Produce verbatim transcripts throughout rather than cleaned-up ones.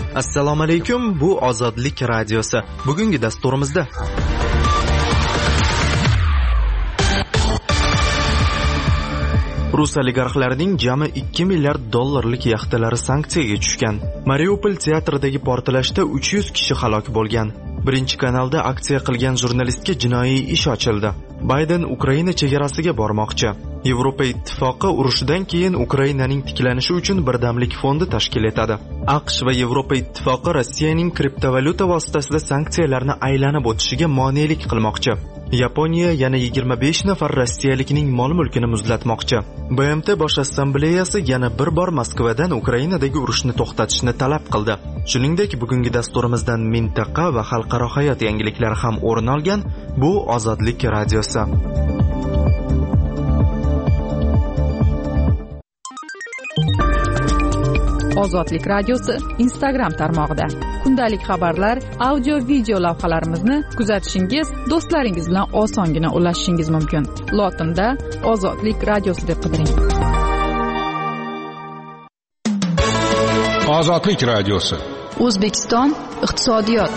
Assalomu alaykum, bu Ozodlik radiosi. Bugungi dasturimizda Rus oligarxlarining jami ikki milliard dollarlik yaxtalari sanksiyaga tushgan. Mariupol teatridagi portlashda uch yuz kishi halok bo'lgan. Birinchi kanalda aksiya qilgan jurnalistga jinoiy ish ochildi. Bayden Ukraina chegarasiga bormoqchi. Yevropa ittifoqi urushidan keyin Ukrainaning tiklanishi uchun birdamlik fondi tashkil etadi. AQSh va Yevropa ittifoqi Rossiyaning kriptovalyuta vositasida sanksiyalarni aylanib o'tishiga monelik qilmoqchi. Yaponiya yana yigirma besh nafar rossiyalikning mol-mulkini muzlatmoqchi. B M T bosh assambleyasi yana bir bor Moskvadan Ukrainadagi urushni to'xtatishni talab qildi. Shuningdek, bugungi dasturimizdan mintaqa va xalqaro hayot yangiliklari ham o'rin olgan. Bu Ozodlik radiosi. Ozodlik radiosi Instagram tarmog'ida kundalik xabarlar, audio video lavhalarimizni kuzatishingiz, do'stlaringiz bilan osongina ulashishingiz mumkin. Lotinda Ozodlik radiosi deb qidiring. Ozodlik radiosi. O'zbekiston iqtisodiyot.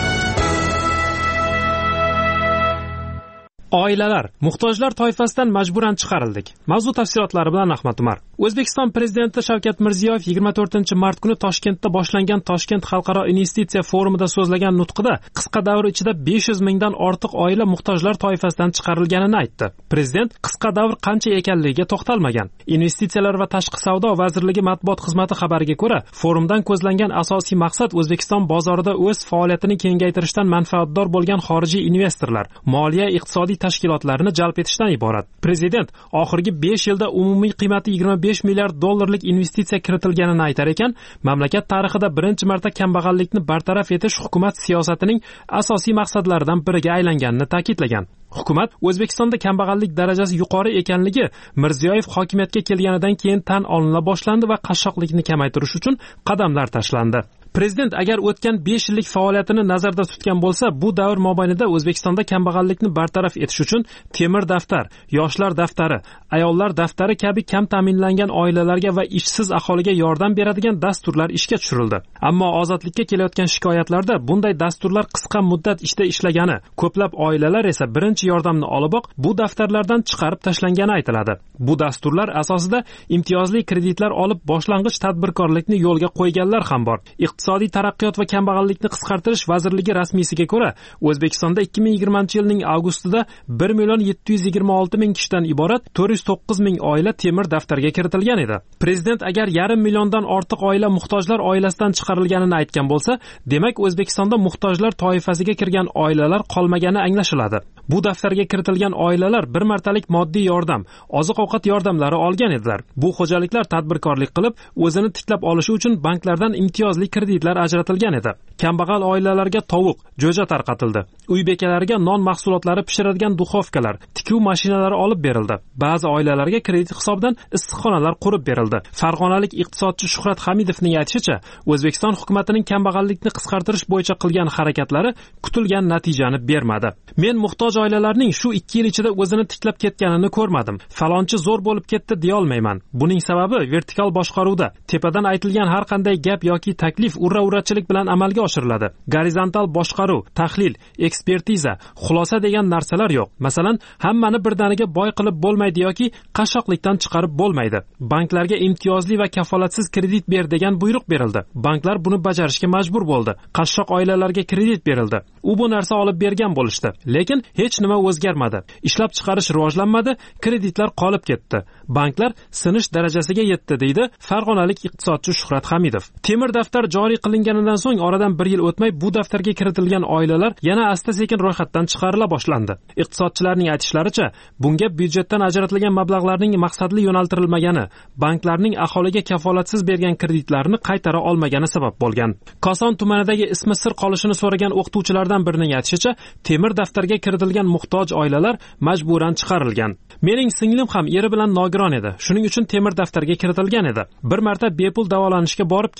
Oilalar, muhtojlar toifasidan majburan chiqarildik. Mavzu tafsilotlari bilan Ahmad Umar. O'zbekiston prezidenti Shavkat Mirziyoyev yigirma to'rtinchi mart kuni Toshkentda boshlangan Toshkent xalqaro investitsiya forumida so'zlagan nutqida qisqa davr ichida besh yuz mingdan ortiq oila muhtojlar toifasidan chiqarilganini aytdi. Prezident qisqa davr qancha ekanligiga to'xtalmagan. Investitsiyalar va tashqi savdo vazirligi matbuot xizmati xabariga ko'ra, forumdan ko'zlangan asosiy maqsad O'zbekiston bozorida o'z faoliyatini kengaytirishdan manfaatdor bo'lgan xorijiy investorlar, moliya iqtisodiy tashkilotlarini jalb etishdan iborat. Prezident oxirgi besh yilda umumiy qiymati yigirma besh milliard dollarlik investitsiya kiritilganini aytar ekan, mamlakat tarixida birinchi marta kambag'allikni bartaraf etish hukumat siyosatining asosiy maqsadlaridan biriga aylanganini ta'kidlagan. Hukumat O'zbekistonda kambag'allik darajasi yuqori ekanligi Mirziyoyev hokimiyatga kelganidan keyin tan olina boshlandi va qashshoqlikni kamaytirish uchun qadamlar tashlandi. Prezident agar o'tgan besh yillik faoliyatini nazarda tutgan bo'lsa, bu davr mobaynida O'zbekistonda kambag'allikni bartaraf etish uchun temir daftar, yoshlar daftari, ayollar daftari kabi kam ta'minlangan oilalarga va ishsiz aholiga yordam beradigan dasturlar ishga tushirildi. Ammo ozodlikka kelayotgan shikoyatlarda bunday dasturlar qisqa muddat ishda ishlagani, ko'plab oilalar esa birinchi yordamni oliboq bu daftarlardan chiqarib tashlangani aytiladi. Bu dasturlar asosida imtiyozli kreditlar olib boshlang'ich tadbirkorlikni yo'lga qo'yganlar ham bor. Iqtisodiy taraqqiyot va kambag'allikni qisqartirish vazirligi rasmiysiga ko'ra, O'zbekistonda ikki ming yigirmanchi yilning avgustida bir million yetti yuz yigirma olti ming kishidan iborat to'rt yuz to'qqiz ming oila temir daftarga kiritilgan edi. Prezident agar yarim milliondan ortiq oila muhtojlar oilasidan chiqarilganini aytgan bo'lsa, demak O'zbekistonda muhtojlar toifasiga kirgan oilalar qolmagani anglashiladi. Bu daftarga kiritilgan oilalar bir martalik moddiy yordam, oziq-ovqat yordamlari olgan edilar. Bu xo'jaliklar tadbirkorlik qilib, o'zini tiklab olishi uchun banklardan imtiyozli kreditlar ajratilgan edi. Kambag'al oilalarga tovuq, jo'ja tarqatildi. Uy bekalariga non mahsulotlari pishiradigan duxovkalar, tikuv mashinalari olib berildi. Ba'zi oilalarga kredit hisobidan issiqxonalar qurib berildi. Farg'onalik iqtisodchi Shuhrat Hamidovning aytishicha, O'zbekiston hukumatining kambag'allikni qisqartirish bo'yicha qilgan harakatlari kutilgan natijani bermadi. Men muhtoj oilalarning shu ikki yil ichida o'zini tiklab ketganini ko'rmadim. Falonchi zo'r bo'lib ketdi deya olmayman. Buning sababi vertikal boshqaruvda. Tepadan aytilgan har qanday gap yoki taklif urra-urrachilik bilan amalga oshiriladi. Gorizontal boshqaruv, tahlil, ekspertiza, xulosa degan narsalar yo'q. Masalan, hammani birdaniga boy qilib bo'lmaydi yoki qashshoqlikdan chiqarib bo'lmaydi. Banklarga imtiyozli va kafolatsiz kredit ber degan buyruq berildi. Banklar buni bajarishga majbur bo'ldi. Qashshoq oilalarga kredit berildi. U bu narsa olib bergan bo'lishdi. Lekin hech nima o'zgarmadi. Ishlab chiqarish rivojlanmadi, kreditlar qolib ketdi. Banklar sinish darajasiga yetdi, deydi farg'onalik iqtisodchi Shuhrat Hamidov. Temir daftar joriy qilinganidan so'ng oradan bir yil o'tmay bu daftarga kiritilgan oilalar yana asta-sekin ro'yxatdan chiqarila boshlandi. Iqtisodchilarning aytishlaricha, bunga byudjetdan ajratilgan mablag'larning maqsadli yo'naltirilmagani, banklarning aholiga kafolatsiz bergan kreditlarini qaytara olmagani sabab bo'lgan. Koson tumanidagi ismi sir qolishini so'ragan o'qituvchilardan birining aytishicha, temir daftarga kiritilgan muhtoj oilalar majburan chiqarilgan. Mening singlim ham eri bilan nogiron edi. Shuning uchun temir daftarga kiritilgan edi. Bir marta bepul davolanishga borib keldi.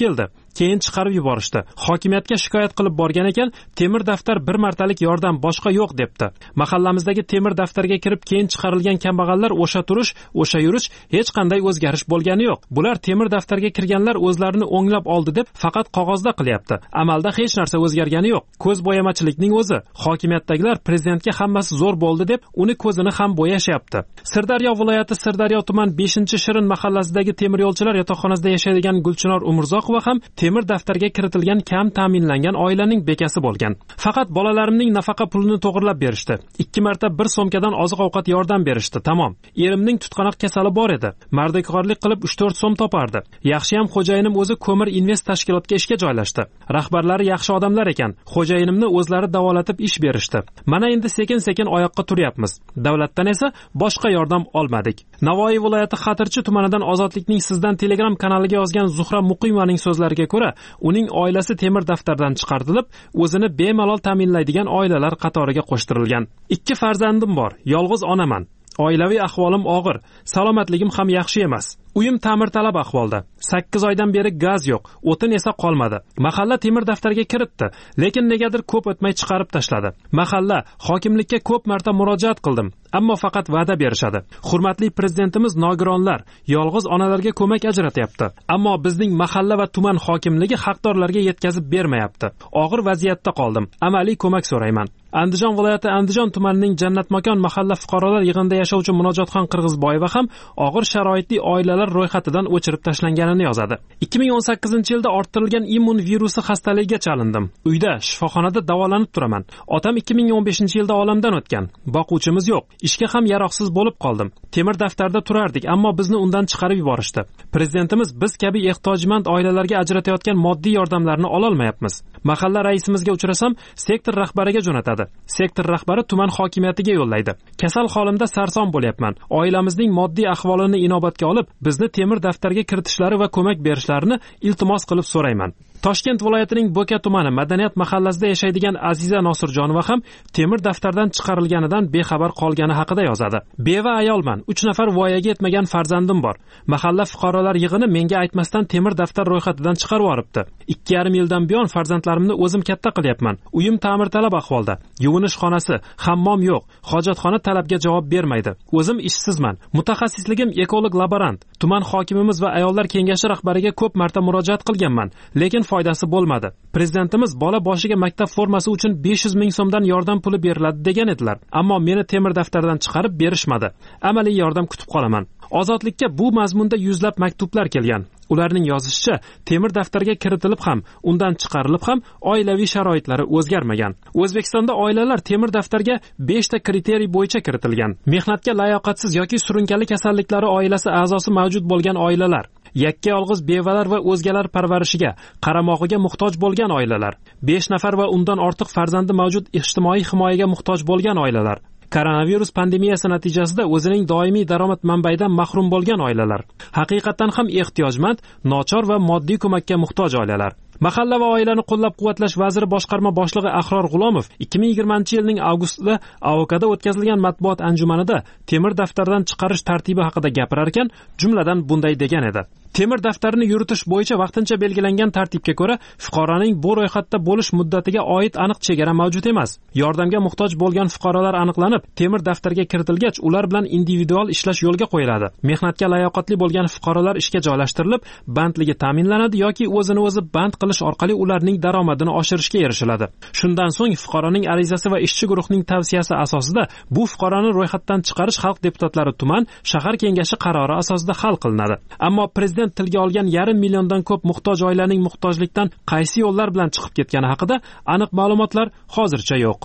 keyin chiqarib yuborishdi. Hokimiyatga shikoyat qilib borgan ekan, temir daftar bir martalik yordam, boshqa yo'q debdi. Mahallamizdagi temir daftarga kirib keyin chiqarilgan kambag'allar o'sha turish, o'sha yurish hech qanday o'zgarish bo'lgani yo'q. Bular temir daftarga kirganlar o'zlarini o'nglab oldi deb faqat qog'ozda qilyapti. Amalda hech narsa o'zgargani yo'q. Ko'z bo'yamachilikning o'zi. Hokimiyatdagilar prezidentga hammasi zo'r bo'ldi deb uni ko'zini ham bo'yashyapti. Sirdaryo viloyati Sirdaryo tuman beshinchi Shirin mahallasidagi temir yo'lchilar yotoqxonasida yashaydigan Gulchinor Umurzoqova ham temir daftarga kiritilgan kam ta'minlangan oilaning bekasi bo'lgan. Faqat bolalarimning nafaqa pulini to'g'irlab berishdi. ikki marta bir so'mkadan oziq-ovqat yordam berishdi. Tamom. Erimning tutqanoq kasali bor edi. Mardikorlik qilib uch to'rt so'm topardi. Yaxshi ham xo'jayinim o'zi ko'mir invest tashkilotga ishga joylashdi. Rahbarlari yaxshi odamlar ekan. Xo'jayinimni o'zlari davolatib ish berishdi. Mana endi sekin-sekin oyoqqa turyapmiz. Davlatdan esa boshqa yordam olmadik. Navoiy viloyati Xatirchi tumanidan Ozodlikning sizdan Telegram kanaliga yozgan Zuhra Muqimovaning so'zlariga ko'ra, uning oilasi temir daftardan chiqarilib, o'zini bemalol ta'minlaydigan oilalar qatoriga qo'shtirilgan. Ikki farzandim bor, yolg'iz onaman. Oilaviy ahvolim og'ir, salomatligim ham yaxshi emas. Uyim ta'mirtalab ahvolda. sakkiz oydan beri gaz yo'q, o'tin esa qolmadi. Mahalla temir daftarga kiritdi, lekin negadir ko'p o'tmay chiqarib tashladi. Mahalla hokimlikka ko'p marta murojaat qildim, ammo faqat va'da berishadi. Hurmatli prezidentimiz nogironlar, yolg'iz onalarga ko'mak ajratyapti, ammo bizning mahalla va tuman hokimligi haqdorlarga yetkazib bermayapti. Og'ir vaziyatda qoldim. Amaliy ko'mak so'rayman. Andijon viloyati Andijon tumanining Jannatmakon mahalla fuqarolar yig'inida yashovchi Munojotxon Qirg'izboyeva ham og'ir sharoitli oilalar ro'yxatidan o'chirib tashlanganini yozadi. ikki ming o'n sakkizinchi yilda orttirilgan immun virusi xastaligiga chalindim. Uyda, shifoxonada davolanib turaman. Otam ikki ming o'n beshinchi yilda olamdan o'tgan. Boquvchimiz yo'q. Ishga ham yaroqsiz bo'lib qoldim. Temir daftarda turardik, ammo bizni undan chiqarib yuborishdi. Prezidentimiz biz kabi ehtiyojmand oilalarga ajratayotgan moddiy yordamlarni ola olmayapmiz. Mahalla raisimizga uchrasam, sektor rahbariga jo'natadi. Sektor rahbari tuman hokimiyatiga yo'llaydi. Kasal holimda sarson bo'lyapman. Oilamizning moddiy ahvolini inobatga olib, bizni temir daftarga kiritishlari va ko'mak berishlarini iltimos qilib so'rayman. Toshkent viloyatining Bo'ka tumani Madaniyat mahallasida yashaydigan Aziza Nosirjonova ham temir daftardan chiqarilganidan bexabar qolgani haqida yozadi. Beva ayolman, uch nafar voyaga yetmagan farzandim bor. Mahalla fuqarolar yig'ini menga aytmasdan temir daftar ro'yxatidan chiqarib yuboribdi. ikki yarim yildan buyon farzandlarimni o'zim katta qilyapman. Uyim ta'mirtalab ahvolda. Yuvinish xonasi, hammom yo'q. Hojatxona talabga javob bermaydi. O'zim ishsizman. Mutaxassisligim ekolog laborant. Tuman hokimimiz va ayollar kengashi rahbariga ko'p marta murojaat qilganman, lekin foydasi bo'lmadi. Prezidentimiz bola boshiga maktab formasi uchun besh yuz ming so'mdan yordam puli beriladi degan edilar. Ammo meni temir daftardan chiqarib berishmadi. Amaliy yordam kutib qolaman. Ozodlikka bu mazmunda yuzlab maktublar kelgan. Ularning yozishicha, temir daftarga kiritilib ham, undan chiqarilib ham oilaviy sharoitlari o'zgarmagan. O'zbekistonda oilalar temir daftarga besh ta kriteriy bo'yicha kiritilgan. Mehnatga layoqatsiz yoki surunkali kasalliklari oilasi a'zosi mavjud bo'lgan oilalar, yakka yolg'iz bevalar va o'zgalar parvarishiga, qaramog'iga muhtoj bo'lgan oilalar, besh nafar va undan ortiq farzandi mavjud ijtimoiy himoyaga muhtoj bo'lgan oilalar, koronavirus pandemiyasi natijasida o'zining doimiy daromad manbaidan mahrum bo'lgan oilalar, haqiqatan ham ehtiyojmand, nochor va moddiy ko'makka muhtoj oilalar. Mahalla va oilani qo'llab-quvvatlash vaziri boshqarma boshlig'i Ahror G'ulomov ikki ming yigirmanchi yilning avgustida A O K'da o'tkazilgan matbuot anjumanida temir daftardan chiqarish tartibi haqida gapirar ekan, jumladan bunday degan edi. Temir daftarini yuritish bo'yicha vaqtincha belgilangan tartibga ko'ra fuqaroning bu ro'yxatda bo'lish muddatiga oid aniq chegara mavjud emas. Yordamga muhtoj bo'lgan fuqarolar aniqlanib, temir daftarga kiritilgach, ular bilan individual ishlash yo'lga qo'yiladi. Mehnatga layoqatli bo'lgan fuqarolar ishga joylashtirilib, bandligi ta'minlanadi yoki o'zini o'zi band qilish orqali ularning daromadini oshirishga erishiladi. Shundan so'ng fuqaroning arizasi va ishchi guruhning tavsiyasi asosida bu fuqaroni ro'yxatdan chiqarish xalq deputatlari tuman, shahar kengashi qarori asosida hal qilinadi. Ammo prezident tilga olgan yarim milliondan ko'p muhtoj oilaning muhtojlikdan qaysi yo'llar bilan chiqib ketgani haqida aniq ma'lumotlar hozircha yo'q.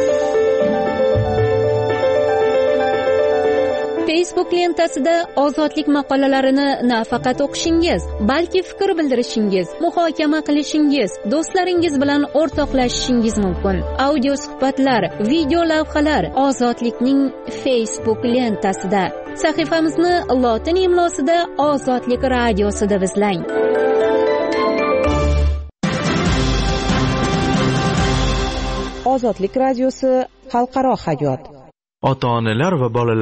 Facebook lentasida ozodlik maqolalarini nafaqat o'qishingiz, balki fikr bildirishingiz, muhokama qilishingiz, do'stlaringiz bilan o'rtoqlashishingiz mumkin. Audio suhbatlar, video lavhalar Ozodlikning Facebook lentasida. Sahifamizni lotin imlosida Ozodlik radiosida izlang. Ozodlik radiosi xalqaro hayot. Ota-onalar va bolalar,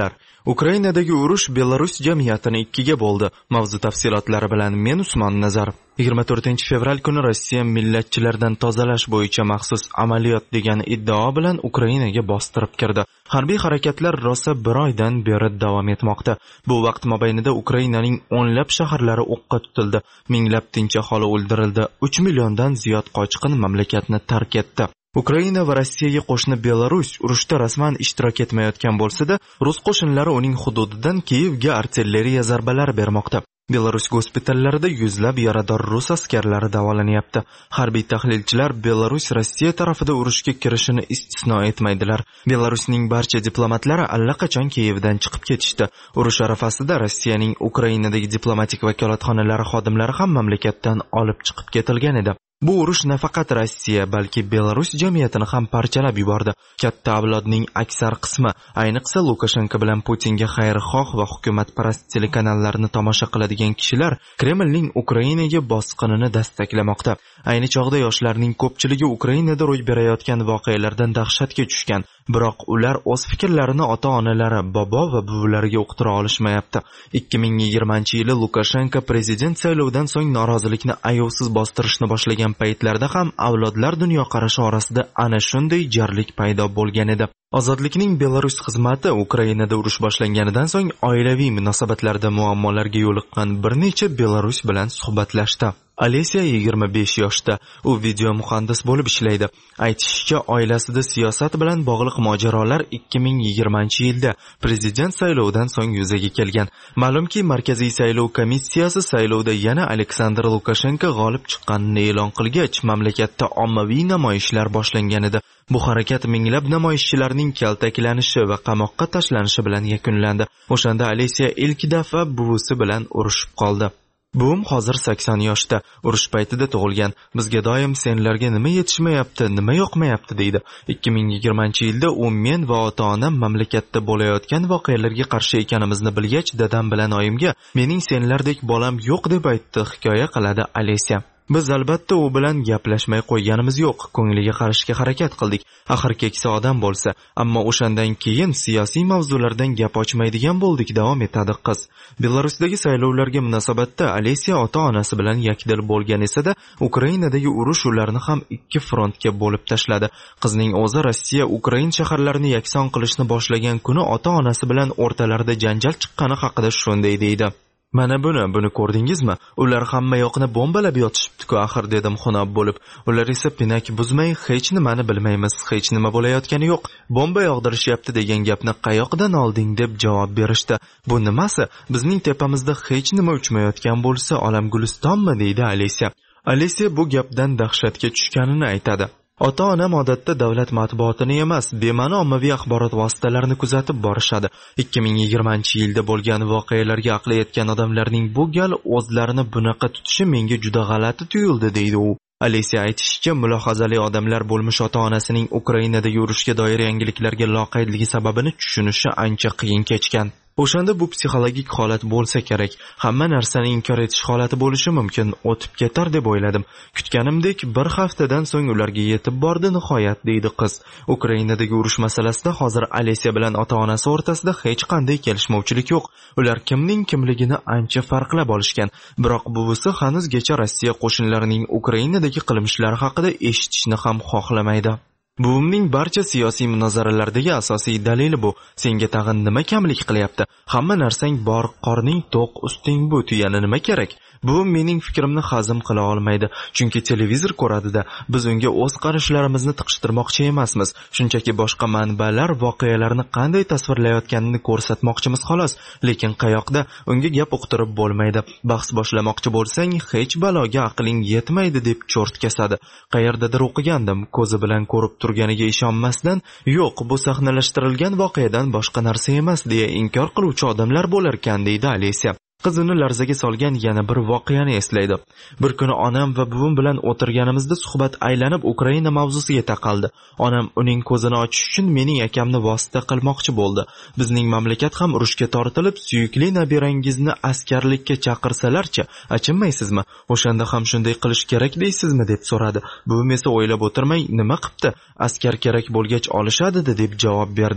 Ukrainadagi urush Belarus jamiyatini ikkiga bo'ldi. Mavzu tafsilotlari bilan men Usmon Nazar. yigirma to'rtinchi fevral kuni Rossiya millatchilardan tozalash bo'yicha maxsus amaliyot degan iddao bilan Ukrainaga bostirib kirdi. Harbiy harakatlar rosa bir oydan beri davom etmoqda. Bu vaqt mobaynida Ukrainaning o'nlab shaharlari o'qqa tutildi. Minglab tinch aholi o'ldirildi. uch milliondan ziyod qochqin mamlakatni tark etdi. Ukraina va Rossiyaga qo'shni Belarus urushda rasman ishtirok etmayotgan bo'lsa-da, rus qo'shinlari uning hududidan Kiyevga artilleriya zarbalari bermoqda. Belarus gospitallarida yuzlab yarador rus askarlari davolanyapti. Harbiy tahlilchilar Belarus Rossiya tarafida urushga kirishini istisno etmaydilar. Belarusning barcha diplomatlari allaqachon Kiyevdan chiqib ketishdi. Urush arafasida Rossiyaning Ukrainadagi diplomatik vakolatxonalari xodimlari ham mamlakatdan olib chiqib ketilgan edi. Bu urush nafaqat Rossiya, balki Belarus jamiyatini ham parchalab yubordi. Katta avlodning aksar qismi, ayniqsa Lukashenko bilan Putinga xayrixoh va hukumatparast telekanallarni tomosha qiladigan kishilar Kremlning Ukrainaga bosqinini dastaklamoqda. Ayni chog'da yoshlarning ko'pchiligi Ukrainada ro'y berayotgan voqealardan dahshatga tushgan. Biroq ular o'z fikrlarini ota-onalari, bobo va buvilariga uqtira olishmayapti. ikki ming yigirmanchi yili Lukashenko prezident saylovidan so'ng norozilikni ayovsiz bostirishni boshlagan paytlarda ham avlodlar dunyoqarashi orasida ana shunday jarlik paydo bo'lgan edi. Ozodlikning Belarus xizmati Ukrainada urush boshlanganidan so'ng oilaviy munosabatlarda muammolarga yo'liqqan bir necha Belarus bilan suhbatlashdi. Alesiya yigirma besh yoshda, u video muhandis bo'lib ishlaydi. Aytishicha, oilasida siyosat bilan bog'liq mojarolar ikki ming yigirmanchi yilda prezident saylovidan so'ng yuzaga kelgan. Ma'lumki, Markaziy saylov komissiyasi saylovda yana Aleksandr Lukashenko g'olib chiqqanini e'lon qilgach, mamlakatda ommaviy namoyishlar boshlangan edi. Bu harakat minglab namoyishchilarning kaltaklanishi va qamoqqa tashlanishi bilan yakunlandi. O'shanda Alesiya ilk daf'a buvisi bilan urushib qoldi. Buvim hozir sakson yoshda, urush paytida tug'ilgan. Bizga doim senlarga nima yetishmayapti, nima yoqmayapti deydi. ikki ming yigirmanchi yilda u men va ota-onam mamlakatda bo'layotgan voqealarga qarshi ekanimizni bilgach, dadam bilan oyimga mening senlardek bolam yo'q deb aytdi, hikoya qiladi Alesiya. Biz albatta u bilan gaplashmay qo'yganimiz yo'q, ko'ngliga qarashga harakat qildik. Axir keksa odam bo'lsa, ammo o'shandan keyin siyosiy mavzulardan gap ochmaydigan bo'ldik, davom etadi qiz. Belarusdagi saylovlarga munosabatda Alesiya ota-onasi bilan yakdil bo'lgan esa-da, Ukrainadagi urush ularni ham ikki frontga bo'lib tashladi. Qizning o'zi Rossiya Ukraina shaharlarini yakson qilishni boshlagan kuni ota-onasi bilan o'rtalarida janjal chiqqani haqida shunday deydi. Mana buni, buni ko'rdingizmi? Ular hamma yoqni bombalab yotishibdi-ku, axir dedim xunob bo'lib. Ular esa pinak buzmay, hech nimani bilmaymiz, hech nima bo'layotgani yo'q. Bomba yog'dirishyapti degan gapni qayoqdan olding deb javob berishdi. Bu nimasi? Bizning tepamizda hech nima uchmayotgan bo'lsa, olam gulistonmi, deydi Alesiya. Alesiya bu gapdan dahshatga tushganini aytadi. Ota-onam odatda davlat matbuotini emas, bema'ni ommaviy axborot vositalarini kuzatib borishadi. ikki ming yigirmanchi yilda bo'lgan voqealarga aqli yetgan odamlarning bu gal o'zlarini bunaqa tutishi menga juda g'alati tuyuldi, deydi u. Alesiya aytishicha, mulohazali odamlar bo'lmish ota-onasining Ukrainadagi urushga doir yangiliklarga loqaydligi sababini tushunishi ancha qiyin kechgan. O'shanda bu psixologik holat bo'lsa kerak. Hamma narsani inkor etish holati bo'lishi mumkin. O'tib ketar deb o'yladim. Kutganimdek bir haftadan so'ng ularga yetib bordi nihoyat, deydi qiz. Ukrainadagi urush masalasida hozir Alesiya bilan ota-onasi o'rtasida hech qanday kelishmovchilik yo'q. Ular kimning kimligini ancha farqlab olishgan. Biroq buvisi hanuzgacha Rossiya qo'shinlarining Ukrainadagi qilmishlari haqida eshitishni ham xohlamaydi. Buvimning barcha siyosiy munozaralardagi asosiy dalili bu. Senga tag'in nima kamlik qilyapti? Hamma narsang bor, qorning to'q, usting bu, tuyani nima kerak? Buvim mening fikrimni hazm qila olmaydi, chunki televizor ko'radida. Biz unga o'z qarashlarimizni tiqishtirmoqchi emasmiz. Shunchaki boshqa manbalar voqealarni qanday tasvirlayotganini ko'rsatmoqchimiz xolos, lekin qayoqda unga gap uqtirib bo'lmaydi. Bahs boshlamoqchi bo'lsang, hech baloga aqling yetmaydi deb cho'rt kesadi. Qayerdadir o'qigandim, ko'zi bilan ko'rib turganiga ishonmasdan, yo'q, bu sahnalashtirilgan voqeadan boshqa narsa emas deya inkor qiluvchi odamlar bo'lar ekan, deydi Alesiya. Qizini larzaga solgan yana bir voqeani eslaydi. Bir kuni onam va buvim bilan o'tirganimizda suhbat aylanib Ukraina mavzusiga taqaldi. Onam uning ko'zini ochish uchun mening akamni vosita qilmoqchi bo'ldi. Bizning mamlakat ham urushga tortilib, suyukli nabirangizni askarlikka chaqirsalarchi, achinmaysizmi? O'shanda ham shunday qilish kerak deysizmi deb so'radi. Buvim esa o'ylab o'tirmay, nima qipti? Askar kerak bo'lgach olishadi deb javob berdi.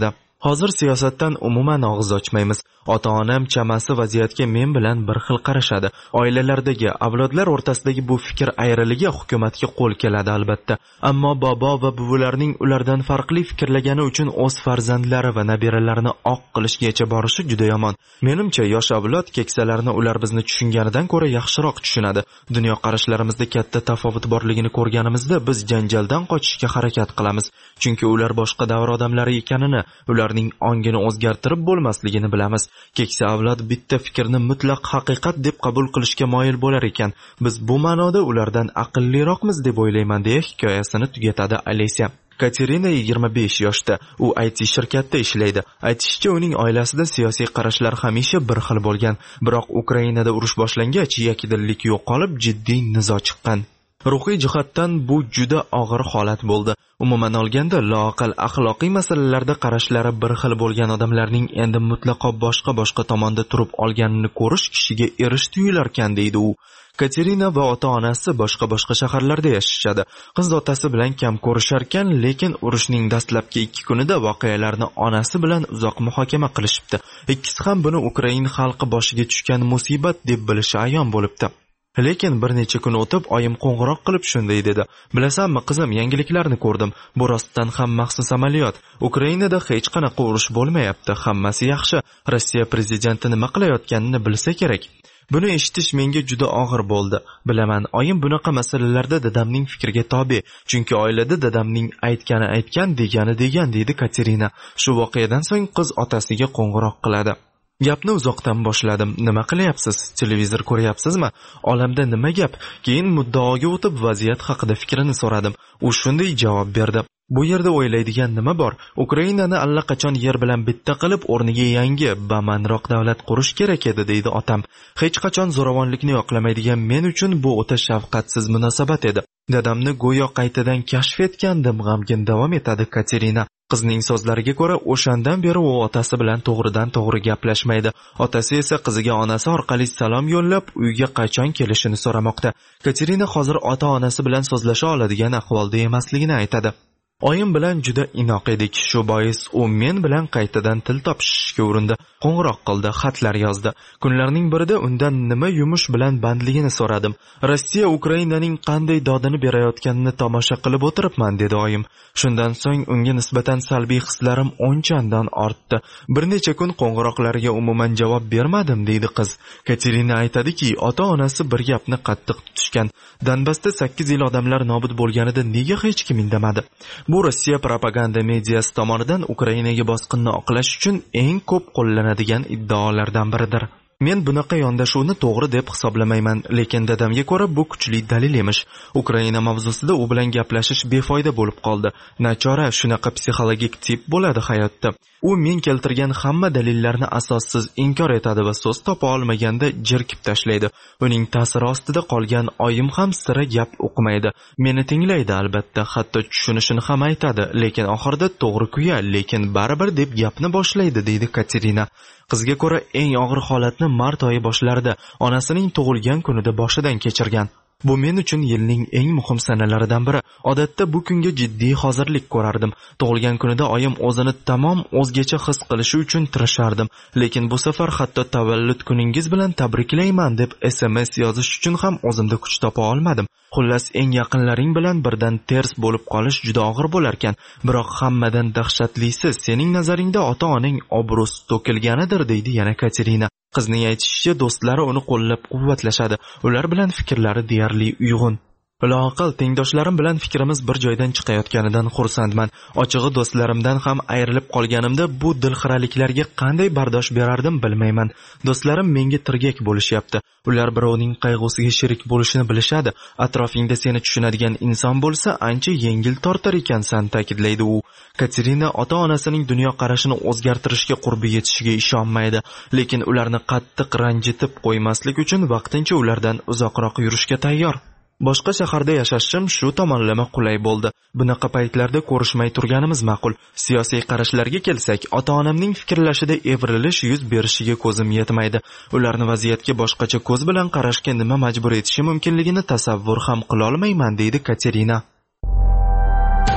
Hozir siyosatdan umuman og'iz ochmaymiz. Ota-onam chamasi vaziyatga men bilan bir xil qarashadi. Oilalardagi, avlodlar o'rtasidagi bu fikr ayriligi hukumatga qo'l keladi albatta. Ammo bobo va buvilarning ulardan farqli fikrlagani uchun o'z farzandlari va nabiralarini oq qilishgacha borishi juda yomon. Menimcha, yosh avlod keksalarni ular bizni tushunganidan ko'ra yaxshiroq tushunadi. Dunyo qarashlarimizda katta tafovut borligini ko'rganimizda biz janjaldan qochishga harakat qilamiz. Chunki ular boshqa davr odamlari ekanini, ularning ongini o'zgartirib bo'lmasligini bilamiz. Keksa avlod bitta fikrni mutlaq haqiqat deb qabul qilishga moyil bo'lar ekan. Biz bu ma'noda ulardan aqlliroqmiz deb o'ylayman, deya hikoyasini tugatadi Alesya. Katerina yigirma besh yoshda. U I T shirkatda ishlaydi. Aytishicha, uning oilasida siyosiy qarashlar hamisha bir xil bo'lgan. Biroq Ukrainada urush boshlangach, yakdillik yo'qolib, jiddiy nizo chiqqan. Ruhiy jihatdan bu juda og'ir holat bo'ldi. Umuman olganda, loaqal axloqiy masalalarda qarashlari bir xil bo'lgan odamlarning endi mutlaqo boshqa-boshqa tomonda turib olganini ko'rish kishiga erish tuyularkan, deydi u. Katerina va ota-onasi boshqa-boshqa shaharlarda yashashadi. Qiz otasi bilan kam ko'risharkan, lekin urushning dastlabki ikki kunida voqealarni onasi bilan uzoq muhokama qilishibdi. Ikkisi ham buni Ukraina xalqi boshiga tushgan musibat deb bilishi ayon bo'libdi. Lekin bir necha kun o'tib oyim qo'ng'iroq qilib shunday dedi: "Bilasanmi qizim, yangiliklarni ko'rdim. Bu rostdan ham maxsus amaliyot. Ukrainada hech qanaqa urush bo'lmayapti. Hammasi yaxshi. Rossiya prezidenti nima qilayotganini bilsa kerak." Buni eshitish menga juda og'ir bo'ldi. Bilaman, oyim bunaqa masalalarda dadamning fikriga tobe, chunki oilada dadamning aytgani aytgan, degani degan, deydi Katerina. Shu voqeadan so'ng qiz otasiga qo'ng'iroq qiladi. Gapni uzoqdan boshladim. Nima qilyapsiz? Televizor ko'ryapsizmi? Olamda nima gap? Keyin muddaoga o'tib vaziyat haqida fikrini so'radim. U shunday javob berdi: "Bu yerda o'ylaydigan nima bor? Ukrainani allaqachon yer bilan bitta qilib, o'rniga yangi, bamanroq davlat qurish kerak edi", deydi otam. Hech qachon zo'ravonlikni yoqlamaydigan men uchun bu o'ta shafqatsiz munosabat edi. Dadamni go'yo qaytadan kashf etgandim, g'amgin davom etadi Katerina. Qizning so'zlariga ko'ra, o'shandan beri u otasi bilan to'g'ridan to'g'ri gaplashmaydi. Otasi esa qiziga onasi orqali salom yo'llab, uyga qachon kelishini so'ramoqda. Katerina hozir ota-onasi bilan so'zlasha oladigan ahvolda emasligini aytadi. Oyim bilan juda inoq edik. Shu bois u men bilan qaytadan til topishishga urindi. Qo'ng'iroq qildi, xatlar yozdi. Kunlarning birida undan nima yumush bilan bandligini so'radim. "Rossiya Ukrainaning qanday dodini berayotganini tomosha qilib o'tiribman", dedi oyim. Shundan so'ng unga nisbatan salbiy hislarim o'nchandan ortdi. Bir necha kun qo'ng'iroqlariga umuman javob bermadim, deydi qiz. Katerina aytadiki, ota-onasi bir gapni qattiq tutishgan. Donbassda sakkiz yil odamlar nobud bo'lganida nega hech kim indamadi? Bu Rossiya propaganda mediyasi tomonidan Ukrainaga bosqinni oqlash uchun eng ko'p qo'llanadigan iddaolardan biridir. Men bunaqa yondashuvni to'g'ri deb hisoblamayman, lekin dadamga ko'ra bu kuchli dalil emish. Ukraina mavzusida u bilan gaplashish befoyda bo'lib qoldi. Nachora, shunaqa psixologik tip bo'ladi hayotda. U men keltirgan hamma dalillarni asossiz inkor etadi va so'z topa olmaganda jirkib tashlaydi. Uning ta'siri ostida qolgan oyim ham sira gap o'qimaydi. Meni tinglaydi albatta, hatto tushunishini ham aytadi, lekin oxirida to'g'ri kuya, lekin baribir deb gapni boshlaydi, deydi Katerina. Qizga ko'ra eng og'ir holatni mart oyi boshlarida onasining tug'ilgan kunida boshidan kechirgan. Bu men uchun yilning eng muhim sanalaridan biri. Odatda bu kunga jiddiy hozirlik ko'rardim. Tug'ilgan kunida oyim o'zini tamom o'zgacha his qilishi uchun tirashardim. Lekin bu safar hatto tavallud kuningiz bilan tabriklayman deb S M S yozish uchun ham o'zimda kuch topa olmadim. Xullas, eng yaqinlaring bilan birdan ters bo'lib qolish juda og'ir bo'larkan. Biroq hammadan dahshatlisi sening nazaringda ota-oning obro'si to'kilganidir, deydi yana Katerina. Qizning aytishicha, do'stlari uni qo'llab-quvvatlashadi. Ular bilan fikrlari deyarli uyg'un. Loaqal tengdoshlarim bilan fikrimiz bir joydan chiqayotganidan xursandman. Ochig'i do'stlarimdan ham ayrilib qolganimda bu dilxiraliklarga qanday bardosh berardim bilmayman. Do'stlarim menga tirgak bo'lishyapti. Ular birovning qayg'usiga sherik bo'lishini bilishadi. Atrofingda seni tushunadigan inson bo'lsa, ancha yengil tortar ekansan, ta'kidlaydi u. Katerina ota-onasining dunyo qarashini o'zgartirishga qurbi yetishiga ishonmaydi, lekin ularni qattiq ranjitib qo'ymaslik uchun vaqtincha ulardan uzoqroq yurishga tayyor. Boshqa shaharda yashashim shu tomonlama qulay bo'ldi. Bunaqa paytlarda ko'rishmay turganimiz ma'qul. Siyosiy qarashlarga kelsak, ota-onamning fikrlashida evrilish yuz berishiga ko'zim yetmaydi. Ularni vaziyatga boshqacha ko'z bilan qarashga nima majbur etishi mumkinligini tasavvur ham qila olmayman, deydi Katerina.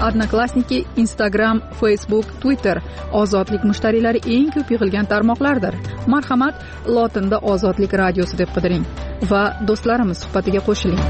Odnoklassniki, Instagram, Facebook, Twitter ozodlik mushtariylari eng ko'p yig'ilgan tarmoqlardir. Marhamat, lotinda Ozodlik radiosi deb qidiring va do'stlarimiz suhbatiga qo'shiling.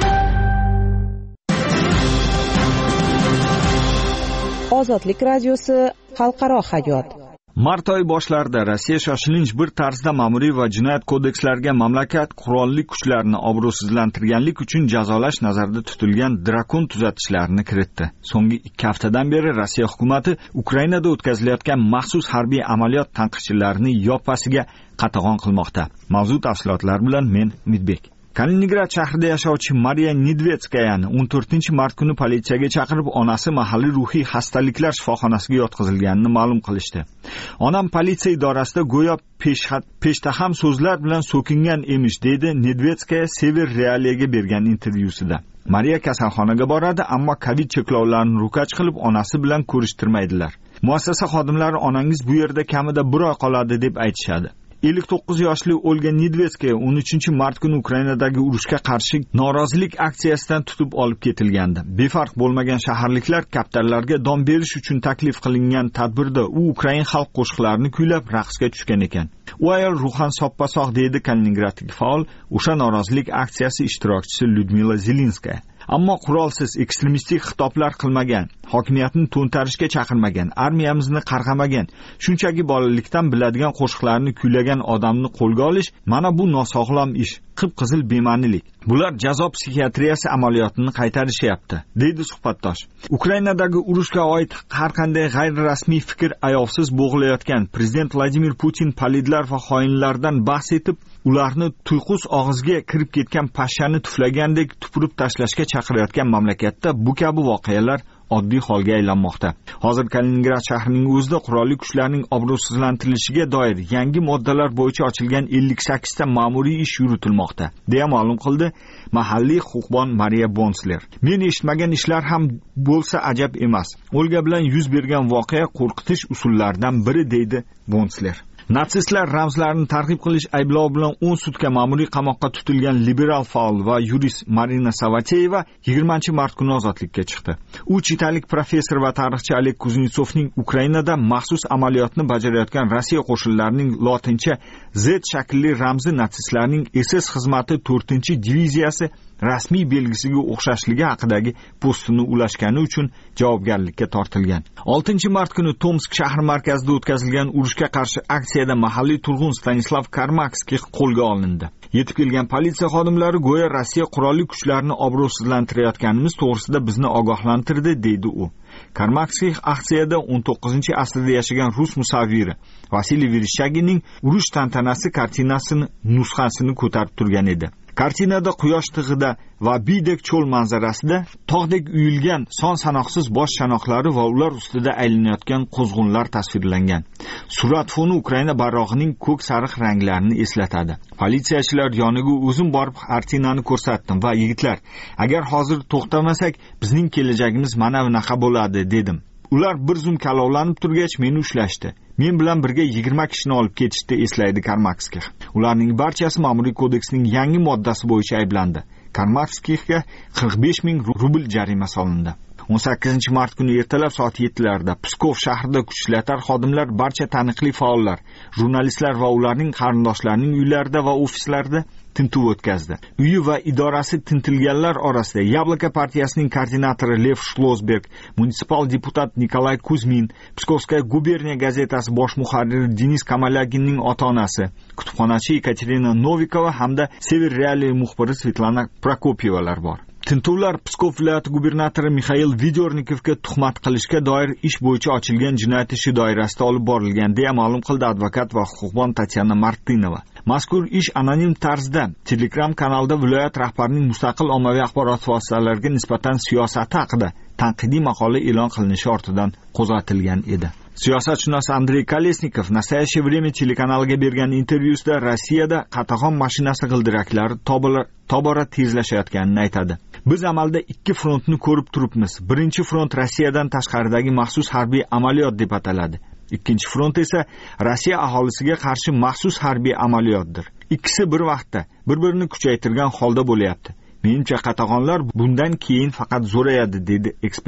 Ozodlik radiosi xalqaro hayot. Mart oyi boshlarida Rossiya shoshilinch bir tarzda ma'muriy va jinoyat kodekslariga mamlakat qurolli kuchlarini obro'sizlantirganlik uchun jazolash nazarda tutilgan drakon tuzatishlarni kiritdi. So'nggi ikki haftadan beri Rossiya hukumati Ukrainada o'tkazilayotgan maxsus harbiy amaliyot tanqidchilarini yoppasiga qatag'on qilmoqda. Mavzu tafsilotlar bilan men Umidbek. Kaliningrad shahrida yashovchi Mariya Nedvetskayani o'n to'rtinchi mart kuni politsiyaga chaqirib, onasi mahalliy ruhiy xastaliklar shifoxonasiga yotqizilganini ma'lum qilishdi. Onam politsiya idorasida go'yo peshtaham so'zlar bilan so'kingan emish, deydi Nedvetskaya Sever Realiyaga bergan intervyusida. Mariya kasalxonaga boradi, ammo Covid cheklovlarini ro'kach qilib, onasi bilan ko'rishtirmaydilar. Muassasa xodimlari onangiz bu yerda kamida bir oy qoladi deb aytishadi. ellik to'qqiz yoshli Olga Nedvetskaya o'n uchinchi mart kuni Ukrainadagi urushga qarshi norozilik aksiyasidan tutib olib ketilgandi. Befarq bo'lmagan shaharliklar kaptarlarga dom berish uchun taklif qilingan tadbirda u Ukrain xalq qo'shiqlarini kuylab raqsga tushgan ekan. U ayol ruhan soppa-sog', deydi Kaliningradlik faol, o'sha norozilik aksiyasi ishtirokchisi Lyudmila Zelenskaya. Ammo qurolsiz ekstremistik xitoblar qilmagan, hokimiyatni to'ntarishga chaqirmagan, armiyamizni qarg'amagan, shunchaki bolalikdan biladigan qo'shiqlarni kuylagan odamni qo'lga olish mana bu nosog'lom ish, qip-qizil bema'nilik. Bular jazo psixiatriyasi amaliyotini qaytarishyapti, deydi suhbatdosh. Ukrainadagi urushga oid har qanday g'ayri-rasmiy fikr ayovsiz bo'g'ilayotgan prezident Vladimir Putin palidlar va xoinlardan bahs etib, ularni tuyqus og'izga kirib ketgan pashshani tuflagandek tupurib tashlashga chaqirayotgan mamlakatda bu kabi voqealar oddiy holga aylanmoqda. Hozir Kaliningrad shahrining o'zida qurolli kuchlarning obro'sizlantirilishiga doir yangi moddalar bo'yicha ochilgan ellik sakkizta ma'muriy ish yuritilmoqda, deya ma'lum qildi mahalliy huquqbon Mariya Bonsler. Men eshitmagan ishlar ham bo'lsa ajab emas. Olga bilan yuz bergan voqea qo'rqitish usullaridan biri, deydi Bonsler. Natsistlar ramzlarini targ'ib qilish ayblovi bilan o'n sutka ma'muriy qamoqqa tutilgan liberal faol va yurist Marina Savateyeva yigirmanchi mart kuni ozodlikka chiqdi. U chitalik professor va tarixchi Oleg Kuznetsovning Ukrainada maxsus amaliyotni bajarayotgan Rossiya qo'shinlarining lotincha Z shaklli ramzi natsistlarning S S xizmati to'rtinchi diviziyasi rasmiy belgisiga o'xshashligi haqidagi postini ulashgani uchun javobgarlikka tortilgan. oltinchi mart kuni Tomsk shahri markazida o'tkazilgan urushga qarshi aksiyada mahalliy turg'un Stanislav Karmakskiy qo'lga olindi. Yetib kelgan politsiya xodimlari go'yo Rossiya qurolli kuchlarini obro'sizlantirayotganimiz to'g'risida bizni ogohlantirdi, deydi u. Karmakskiy aksiyada o'n to'qqizinchi asrda yashagan rus musavviri Vasiliy Verishaginning urush tantanasi kartinasini nusxasini ko'tarib turgan edi. Kartinada quyosh tig'ida va biydek cho'l manzarasida tog'dek uyilgan son sanoqsiz bosh chanoqlari va ular ustida aylanayotgan qo'zg'unlar tasvirlangan. Surat foni Ukraina bayrog'ining ko'k sariq ranglarini eslatadi. Politsiyachilar yoniga o'zim borib kartinani ko'rsatdim va yigitlar, agar hozir to'xtamasak, bizning kelajagimiz mana bunaqa bo'ladi, dedim. Ular bir zum kalovlanib turgach meni ushlashdi. Men bilan birga yigirma kishini olib ketishdi, eslaydi Karmakskiy. Ularning barchasi ma'muriy kodeksning yangi moddasi bo'yicha ayblandi. Karmakskiyga qirq besh ming rubl jarima solindi. o'n sakkizinchi mart kuni ertalab soat yettilarda Pskov shahrida kuchlatar xodimlar barcha taniqli faollar, jurnalistlar va ularning qarindoshlarining uylarida va ofislarida tintuv o'tkazdi. Uyi va idorasi tintilganlar orasida Yabloko partiyasining koordinatori Lev Shlosberg, munisipal deputat Nikolay Kuzmin, Pskovskaya guberniya gazetasi bosh muharriri Denis Kamalaginning ota-onasi, kutubxonachi Ekaterina Novikova hamda Sever Realiya muxbiri Svetlana Prokopyevalar bor. Tintuvlar Pskov viloyati gubernatori Mikhail Vidornikovga tuhmat qilishga doir ish bo'yicha ochilgan jinoyat ishi doirasida olib borilgan, deya ma'lum qildi advokat va huquqbon Tatyana Martinova. Mazkur ish anonim tarzda Telegram kanalida viloyat rahbarining mustaqil ommaviy axborot vositalariga nisbatan siyosati haqida tanqidiy maqola e'lon qilinishi ortidan qo'zg'atilgan edi. Siyosatshunos Andrey Kolesnikov Nastoящее время telekanaliga bergan intervyusida Rossiyada qatag'on mashinasi g'ildiraklari tobora tezlashayotganini aytadi. Biz amalda ikki frontni ko'rib turibmiz. Birinchi front Rossiyadan tashqaridagi maxsus harbiy amaliyot deb ataladi. Ikkinchi front esa Rossiya aholisiga qarshi maxsus harbiy amaliyotdir. Ikkisi bir vaqtda bir-birini kuchaytirgan holda bo'lyapti. Menimcha qatag'onlar bundan keyin faqat zo'rayadi, dedi ekspert.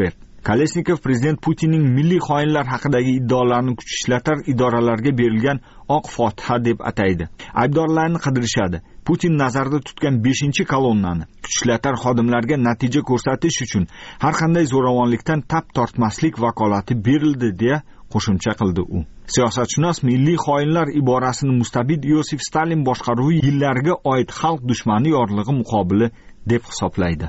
Kolesnikov prezident Putinning milliy xoinlar haqidagi iddaolarini kuch ishlatar idoralarga berilgan oq fotiha deb ataydi. Aybdorlarni qidirishadi. Putin nazarda tutgan beshinchi kolonnani kuch ishlatar xodimlarga natija ko'rsatish uchun har qanday zo'ravonlikdan tap tortmaslik vakolati berildi deya qo'shimcha qildi u. Siyosatshunos milliy xoinlar iborasini mustabid Yosif Stalin boshqaruvi yillariga oid xalq dushmani yorlig'i muqobili deb hisoblaydi.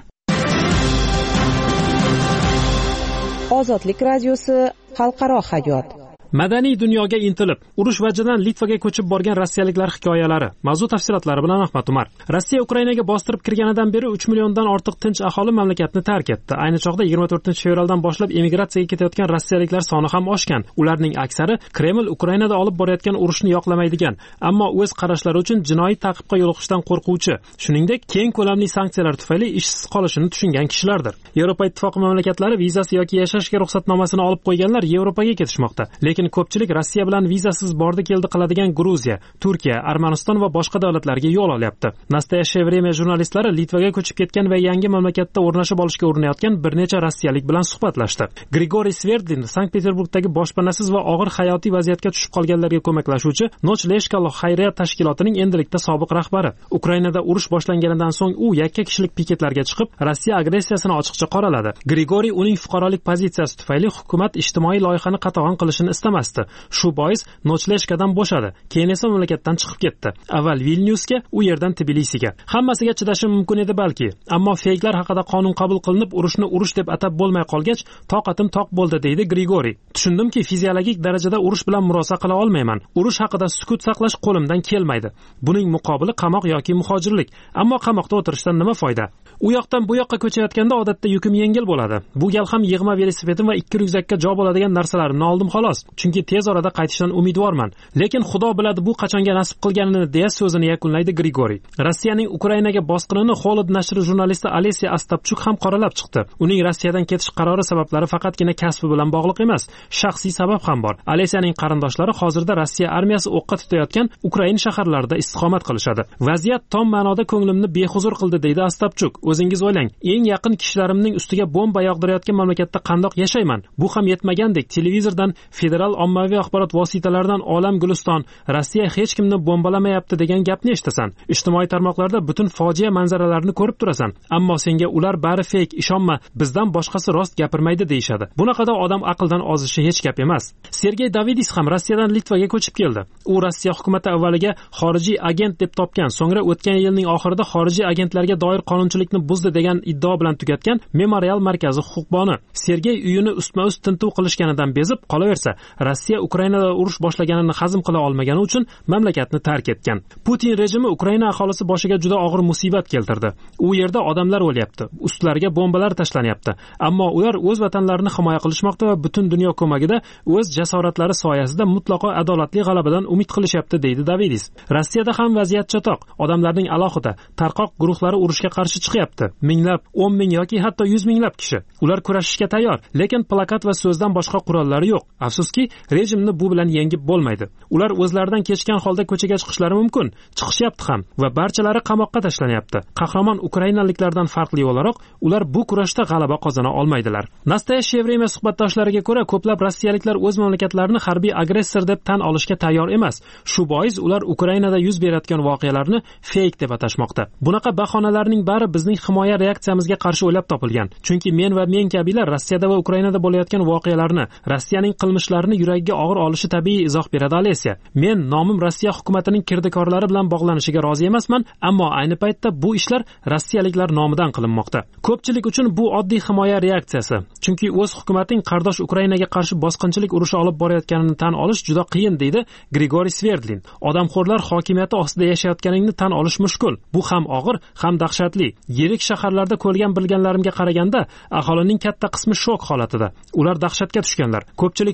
Ozodlik radiosi xalqaro hayot. Madaniy dunyoga intilib, urush vajidan Litvaga ko'chib borgan rossiyaliklar hikoyalari. Mavzu tafsilotlari bilan Ahmad Umar. Rossiya Ukrainaga bostirib kirganidan beri uch milliondan ortiq tinch aholi mamlakatni tark etdi. Ayni chog'da yigirma to'rtinchi fevraldan boshlab emigratsiyaga ketayotgan rossiyaliklar soni ham oshgan. Ularning aksari Kreml Ukrainada olib borayotgan urushni yoqlamaydigan, ammo o'z qarashlari uchun jinoiy ta'qibga yo'liqishdan qo'rquvchi, shuningdek, keng ko'lamli sanksiyalar tufayli ishsiz qolishini tushungan kishilardir. Yevropa Ittifoqi mamlakatlari vizasi yoki yashashga ruxsatnomasini olib qo'yganlar Yevropaga ketishmoqda. Lekin ko'pchilik Rossiya bilan vizasiz bordi keldi qiladigan Gruziya, Turkiya, Armaniston va boshqa davlatlarga yo'l olyapti. Nastoyashye время jurnalistlari Litvaga ko'chib ketgan va yangi mamlakatda o'rnashib olishga urinayotgan bir necha rossiyalik bilan suhbatlashdi. Grigoriy Sverdlin Sankt-Peterburgdagi boshpanasiz va og'ir hayotiy vaziyatga tushib qolganlarga ko'maklashuvchi Nochleshkalo xayriya tashkilotining endilikda sobiq rahbari. Ukrainada urush boshlanganidan so'ng u yakka kishilik piketlarga chiqib, Rossiya agressiyasini ochiqcha qoraladi. Grigoriy uning fuqarolik pozitsiyasi tufayli hukumat ijtimoiy loyihani qatag'on qilishini istamasdi. Shu bois Nochleshkadan bo'shadi, keyin esa mamlakatdan chiqib ketdi. Avval Vilnyusga, u yerdan Tbilisiga. Hammasiga chidashim mumkin edi balki, ammo feyklar haqida qonun qabul qilinib, urushni urush deb atab bo'lmay qolgach, toqatim toq bo'ldi, deydi Grigoriy. Tushundimki, fiziologik darajada urush bilan murosa qila olmayman. Urush haqida sukut saqlash qo'limdan kelmaydi. Buning muqobili qamoq yoki muhojirlik. Ammo qamoqda o'tirishdan nima foyda? U yoqdan bu yoqqa ko'chayotganda odatda yukim yengil bo'ladi. Bu gal ham yig'ma velosipedim va ikki ryukzakka joy bo'ladigan narsalarimni oldim xolos. Chunki tez orada qaytishdan umidvorman. Lekin Xudo biladi bu qachonga nasib qilganini deya so'zini yakunlaydi Grigoriy. Rossiyaning Ukrainaga bosqinini Holod nashri jurnalisti Alesiya Astapchuk ham qoralab chiqdi. Uning Rossiyadan ketish qarori sabablari faqatgina kasbi bilan bog'liq emas, shaxsiy sabab ham bor. Alesiyaning qarindoshlari hozirda Rossiya armiyasi o'qqa tutayotgan Ukraina shaharlarida istiqomat qilishadi. Vaziyat tom ma'noda ko'nglimni behuzur qildi, deydi Astapchuk. O'zingiz o'ylang, eng yaqin kishilarimning ustiga bomba yog'dirayotgan mamlakatda qandoq yashayman? Bu ham yetmagandek, televizordan, federal ommaviy axborot vositalaridan olam guliston, Rossiya hech kimni bombalamayapti degan gapni eshitasan. Ijtimoiy tarmoqlarda butun fojia manzaralarini ko'rib turasan, ammo senga ular bari feyk, ishonma, bizdan boshqasi rost gapirmaydi deyishadi. Bunaqada odam aqldan ozishi hech gap emas. Sergey Davidis ham Rossiyadan Litvaga ko'chib keldi. U Rossiya hukumati avvaliga xorijiy agent deb topgan, so'ngra o'tgan yilning oxirida xorijiy agentlarga doir qonunchilikni buzdi degan iddao bilan tugatgan Memorial markazi huquqboni. Sergey uyini ustma-ust tintuv qilishganidan bezib qolaversa, Rossiya Ukrainada urush boshlaganini hazm qila olmagani uchun mamlakatni tark etgan. Putin rejimi Ukraina aholisi boshiga juda og'ir musibat keltirdi. U yerda odamlar o'lyapti, ustlariga bombalar tashlanyapti, ammo ular o'z vatanlarini himoya qilishmoqda va butun dunyo ko'magida o'z jasoratlari soyasida mutlaqo adolatli g'alabadan umid qilishyapti, deydi Davidis. Rossiyada ham vaziyat chatoq. Odamlarning alohida, tarqoq guruhlari urushga qarshi chiqyapti. Minglab, o'n ming yoki hatto yuz minglab kishi. Ular kurashishga tayyor, lekin plakat va so'zdan boshqa qurollari yo'q. Afsuski, rejimni bu bilan yengib bo'lmaydi. Ular o'zlaridan kechgan holda ko'chaga chiqishlari mumkin, chiqishyapti ham va barchalari qamoqqa tashlanyapti. Qahramon ukrainaliklardan farqli o'laroq, ular bu kurashda g'alaba qozona olmaydilar. Nastoyashye время suhbatdoshlariga ko'ra, ko'plab rossiyaliklar o'z mamlakatlarini harbiy agressor deb tan olishga tayyor emas. Shu bois ular Ukrainada yuz berayotgan voqealarni feyk deb atashmoqda. Bunaqa bahonalarning bari bizning himoya reaksiyamizga qarshi o'ylab topilgan. Chunki men va men kabilar Rossiyada va Ukrainada bo'layotgan voqealarni, Rossiyaning qilmishlarini yuragiga og'ir olishi tabiiy, izoh beradi Alesiya. Men nomim Rossiya hukumatining kirdikorlari bilan bog'lanishiga rozi emasman, ammo ayni paytda bu ishlar rossiyaliklar nomidan qilinmoqda. Ko'pchilik uchun bu oddiy himoya reaksiyasi. Chunki o'z hukumating qardosh Ukrainaga qarshi bosqinchilik urushi olib borayotganini tan olish juda qiyin, deydi Grigoriy Sverdlin. Odamxo'rlar hokimiyati ostida yashayotganingni tan olish mushkul. Bu ham og'ir, ham dahshatli. Yirik shaharlarda ko'rgan bilganlarimga qaraganda, aholining katta qismi shok holatida. Ular dahshatga tushganlar. Ko'pchilik Putinga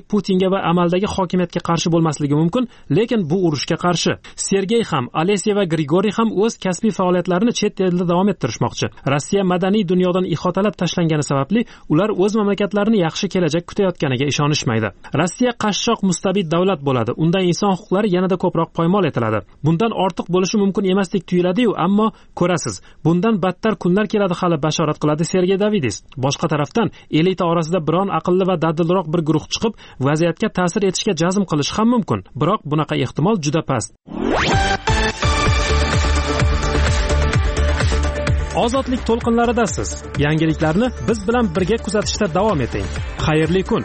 rejimga va amaldagi hokimiyatga qarshi bo'lmasligi mumkin, lekin bu urushga qarshi. Sergey ham, Alesiya va Grigoriy ham o'z kasbiy faoliyatlarini chet elda davom ettirishmoqchi. Rossiya madaniy dunyodan ihotalab tashlangani sababli ular o'z mamlakatlarini yaxshi kelajak kutayotganiga ishonishmaydi. Rossiya qashshoq mustabid davlat bo'ladi. Unda inson huquqlari yanada ko'proq poymol etiladi. Bundan ortiq bo'lishi mumkin emasdek tuyuladi-yu, ammo ko'rasiz, bundan battar kunlar keladi hali, bashorat qiladi Sergey Davidis. Boshqa tarafdan, elita orasida biron aqlli va dadilroq bir guruh chiqib, vaziyatga ta'sir etishga jazm qilish ham mumkin. Biroq bunaqa ehtimol juda past. Ozodlik to'lqinlaridasiz. Yangiliklarni biz bilan birga kuzatishda davom eting. Xayrli kun.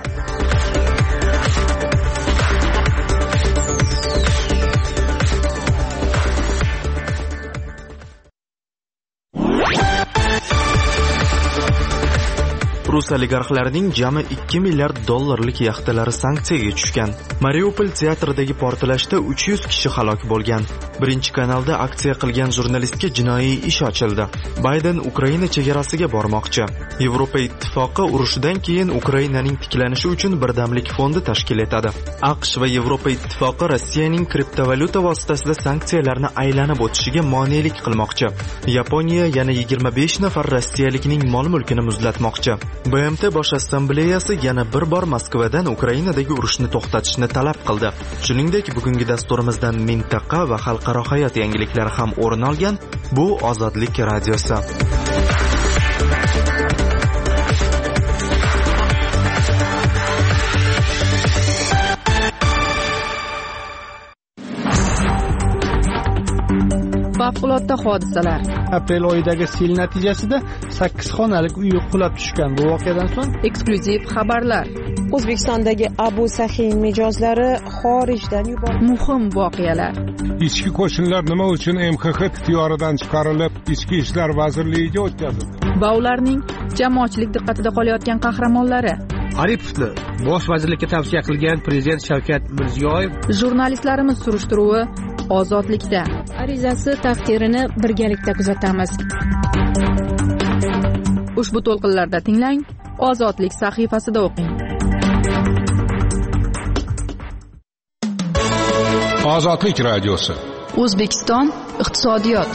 Rus oligarxlarining jami ikki milliard dollarlik yaxtalari sanksiyaga tushgan. Mariupol teatridagi portlashda uch yuz kishi halok bo'lgan. Birinchi kanalda aksiya qilgan jurnalistga jinoiy ish ochildi. Bayden Ukraina chegarasiga bormoqchi. Yevropa ittifoqi urushdan keyin Ukrainaning tiklanishi uchun birdamlik fondi tashkil etadi. AQSh va Yevropa ittifoqi Rossiyaning kriptovalyuta vositasida sanksiyalarni aylanib o'tishiga monelik qilmoqchi. Yaponiya yana yigirma besh nafar rossiyalikning mol-mulkini muzlatmoqchi. B M T Bosh assambleyasi yana bir bor Moskvadan Ukrainadagi urushni to'xtatishni talab qildi. Shuningdek, bugungi dasturimizdan mintaqa va xalqaro hayot yangiliklari ham o'rin olgan. Bu Ozodlik radiosi. Favqulodda hodisalar. Aprel oyidagi sel natijasida sakkiz xonalik uy qulab tushgan. Bu voqeadan so'ng eksklyuziv xabarlar. O'zbekistondagi Abu Sahin mijozlari xorijdan yuborildi. Muhim voqealar. Ichki qo'shinlar nima uchun M X X ixtiyoridan chiqarilib, Ichki ishlar vazirligiga o'tkazildi? Va ularning jamoatchilik diqqatida qolayotgan qahramonlari. Aripovni bosh vazirlikka tavsiya qilgan prezident Shavkat Mirziyoyev. Jurnalistlarimiz surishtiruvi Ozodlikda. Arizasi taqdirini birgalikda kuzatamiz. Ushbu to'lqinlarda tinglang, Ozodlik sahifasida o'qing. Ozodlik radiosi. O'zbekiston iqtisodiyot.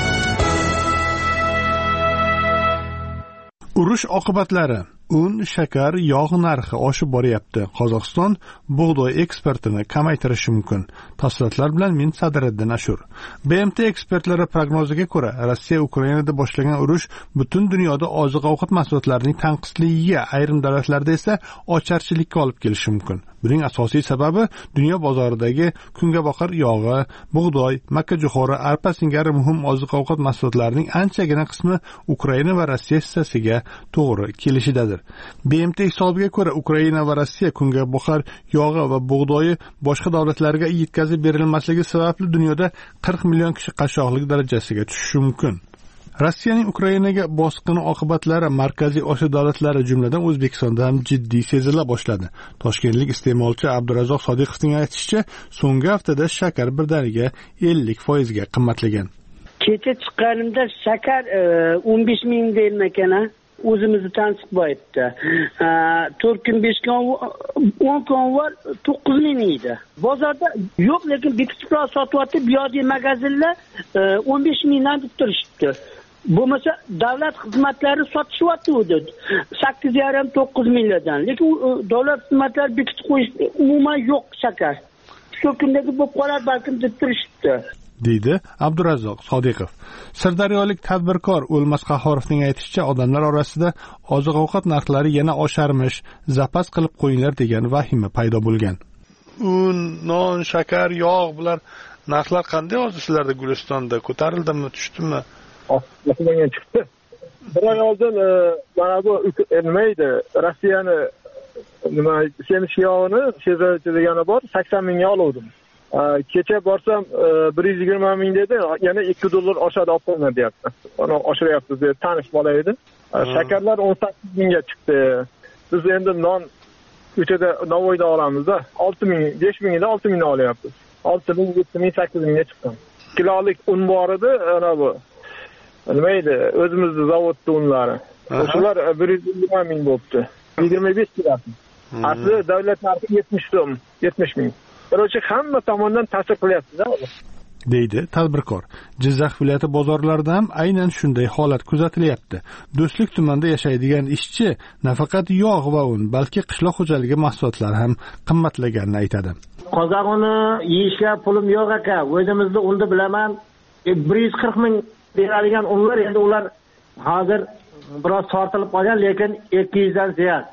Urush oqibatlari. Un, shakar, yog' narxi oshib boryapti. Qozog'iston bug'doy eksportini kamaytirishi mumkin. Tafsilotlar bilan men Sadriddin Ashur. B M T ekspertlari prognoziga ko'ra, Rossiya Ukrainada boshlagan urush butun dunyoda oziq-ovqat mahsulotlarining tanqisligiga, ayrim davlatlarda esa ocharchilikka olib kelishi mumkin. Buning asosiy sababi dunyo bozoridagi kungaboqar yog'i, bug'doy, makkajo'xori, arpa singari muhim oziq-ovqat mahsulotlarining anchagina qismi Ukraina va Rossiya hissasiga to'g'ri kelishidadir. B M T hisobiga ko'ra, Ukraina va Rossiya kungaboqar yog'i va bug'doyi boshqa davlatlarga yetkazib berilmasligi sababli dunyoda qirq million kishi qashshoqlik darajasiga tushishi mumkin. Rossiyaning Ukrainaga bosqini oqibatlari Markaziy Osiyo davlatlari jumladan O'zbekistonda ham jiddiy sezila boshladi. Toshkentlik iste'molchi Abdurazzoq Sodiqovning aytishicha, so'nggi haftada shakar birdaniga ellik foizga qimmatlagan. Kecha chiqqanimda shakar o'n besh ming deyilmagan, o'zimizni tansiq bo'yibdi. to'rt kun besh kun o'n kun var to'qqiz ming edi. Bozorda yo'q, lekin bekitib sotyapti. Bu yerda magazinlar o'n besh mingdan deb turishibdi. Bo'lmasa davlat xizmatlari sotishyapti edi sakkiz yarim to'qqiz mingdan. Lekin davlat xizmatlari bekitib qo'yish umuman yo'q shakar. Shu kundagi bo'lib qolar balkim deb turishibdi. deydi Abdurazzoq Sodiqov. Sirdaryolik tadbirkor O'lmas Qahorovning aytishicha, odamlar orasida oziq-ovqat narxlari yana osharmish, zapas qilib qo'yinglar degan vahima paydo bo'lgan. Un, non, shakar, yog' bular narxlar qanday hozir sizlarda Gulistonda? Ko'tarildimi, tushdimi? Osmonga chiqdi. Bir oy oldin mana bu nima edi? Rossiyani nima semiz yog'ini shezovchi degani bor, sakson mingga oluvdim. Kecha borsam bir yuz yigirma ming dedi, yana ikki dollar oshadi olib qo'yinglar deyapti. Uni oshiryapsiz deb tanish bola edi. Shakarlar o'n sakkiz mingga chiqdi. Biz endi non ko'chada Navoiyda olamizda olti ming, besh mingdan olti mingdan olyapmiz. olti ming, yetti ming, sakkiz mingga chiqqan. Kilolik un bor edi, ana bu. Nima edi? O'zimizning zavodda unlari. Shular bir yuz yigirma ming bo'libdi. yigirma besh kilo. asli davlat narxi yetmish so'm, yetmish ming. Birochi hamma tomondan ta'sir qilyapti-da. deydi tadbirkor. Jizzax viloyati bozorlarida ham aynan shunday holat kuzatilyapti. Do'stlik tumanida yashaydigan ishchi nafaqat yog' va un, balki qishloq xo'jaligi mahsulotlari ham qimmatlaganini aytadi. Qozoq uni yeyishga pulim yo'q aka. O'zimizda unda bilaman bir yuz qirq ming beradigan unlar endi ular hozir biroz tortilib qolgan, lekin ikki yuz dan ziyod.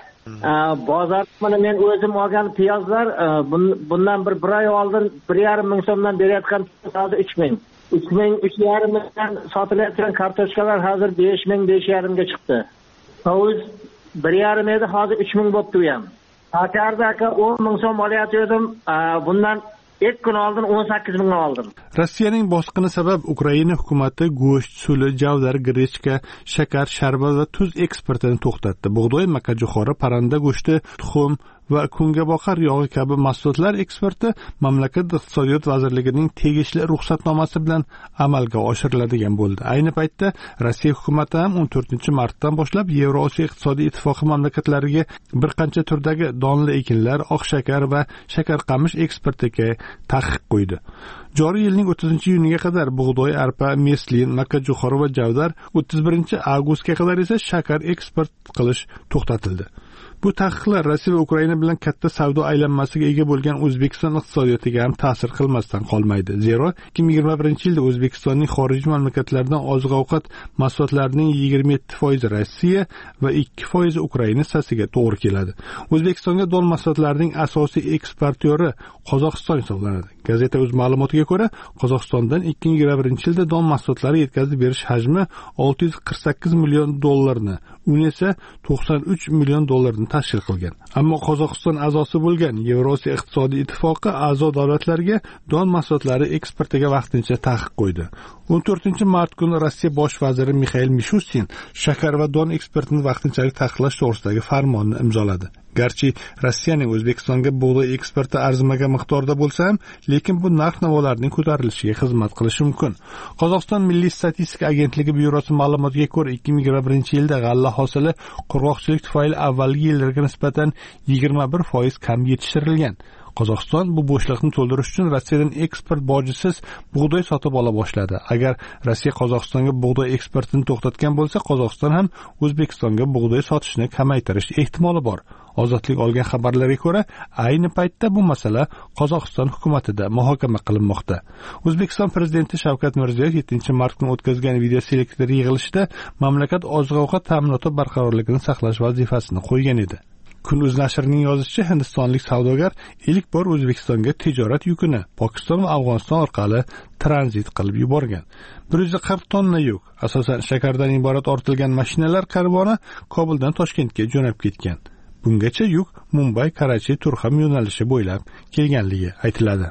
Bozor mana men o'zim olgan piyozlar bundan bir bir oy oldin bir yarim ming so'mdan berayotgan hozir uch ming. uch ming, uch yarim mingdan sotilayotgan kartoshkalar hozir besh ming, besh yarim ga chiqdi. Hovuz bir yarim edi, hozir uch ming bo'pti u ham. Hakarda aka o'n ming so'm olayotgandim, bundan ikki kun oldin o'n sakkiz ming oldim. Rossiyaning bosqini sabab Ukraina hukumati go'sht, suli, javdar, grechka, shakar, sharbat va tuz eksportini to'xtatdi. Bug'doy, makajo'xori, parranda go'shti, tuxum va kungaboqar yog'i kabi mahsulotlar eksporti mamlakat iqtisodiyot vazirligining tegishli ruxsatnomasi bilan amalga oshiriladigan bo'ldi. Ayni paytda Rossiya hukumati ham o'n to'rtinchi martdan boshlab Yevrosiyo iqtisodiy ittifoqi mamlakatlariga bir qancha turdagi donli ekinlar, oq shakar va shakarqamish eksportiga taqiq qo'ydi. Joriy yilning o'ttizinchi iyuniga qadar bug'doy, arpa, meslin, makajo'xori va javdar, o'ttiz birinchi avgustga qadar esa shakar eksport qilish to'xtatildi. Bu taqiqlar Rossiya va Ukraina bilan katta savdo aylanmasiga ega bo'lgan O'zbekiston iqtisodiyotiga ham ta'sir qilmasdan qolmaydi. Zero ikki ming yigirma birinchi yilda O'zbekistonning xorijiy mamlakatlardan oziq-ovqat mahsulotlarining yigirma yetti foizi Rossiya va ikki foizi Ukraina hissasiga to'g'ri keladi. O'zbekistonga don mahsulotlarining asosiy eksportyori Qozog'iston hisoblanadi. Gazeta o'z ma'lumotiga ko'ra, Qozog'istondan ikki ming yigirma birinchi yilda don mahsulotlari yetkazib berish hajmi olti yuz qirq sakkiz million dollarni, un esa to'qson uch million dollarni tashkil qilgan. Ammo Qozog'iston a'zosi bo'lgan Yevrosiyo iqtisodiy ittifoqi a'zo davlatlarga don mahsulotlari eksportiga vaqtincha taqiq qo'ydi. o'n to'rtinchi mart kuni Rossiya bosh vaziri Mixail Mishustin shakar va don eksportini vaqtinchalik taqiqlash to'g'risidagi farmonni imzoladi. Garchi Rossiyaning O'zbekistonga bug'doy eksporti arzimagan miqdorda bo'lsa ham, lekin bu narx-navolarning ko'tarilishiga xizmat qilishi mumkin. Qozog'iston Milliy statistika agentligi byurosi ma'lumotiga ko'ra, ikki ming yigirma birinchi yilda g'alla hosili qurg'oqchilik tufayli avvalgi yillarga nisbatan yigirma bir foiz kam yetishtirilgan. Qozog'iston bu bo'shliqni to'ldirish uchun Rossiyadan eksport bojisiz bug'doy sotib ola boshladi. Agar Rossiya Qozog'istonga bug'doy eksportini to'xtatgan bo'lsa, Qozog'iston ham O'zbekistonga bug'doy sotishni kamaytirish ehtimoli bor. Ozodlik olgan xabarlarga ko'ra, ayni paytda bu masala Qozog'iston hukumatida muhokama qilinmoqda. O'zbekiston prezidenti Shavkat Mirziyoyev yettinchi mart kuni o'tkazgan video selektor yig'ilishida mamlakat oziq-ovqat ta'minoti barqarorligini saqlash vazifasini qo'ygan edi. Kun.uz nashrining yozishicha, hindistonlik savdogar ilk bor O'zbekistonga tijorat yukini Pokiston va Afg'oniston orqali tranzit qilib yuborgan. bir yuz qirq tonna yuk, asosan shakardan iborat ortilgan mashinalar karvoni Kobuldan Toshkentga jo'nab ketgan. Bungacha yuk Mumbay, Karachi, Turxam yo'nalishi bo'ylab kelganligi aytiladi.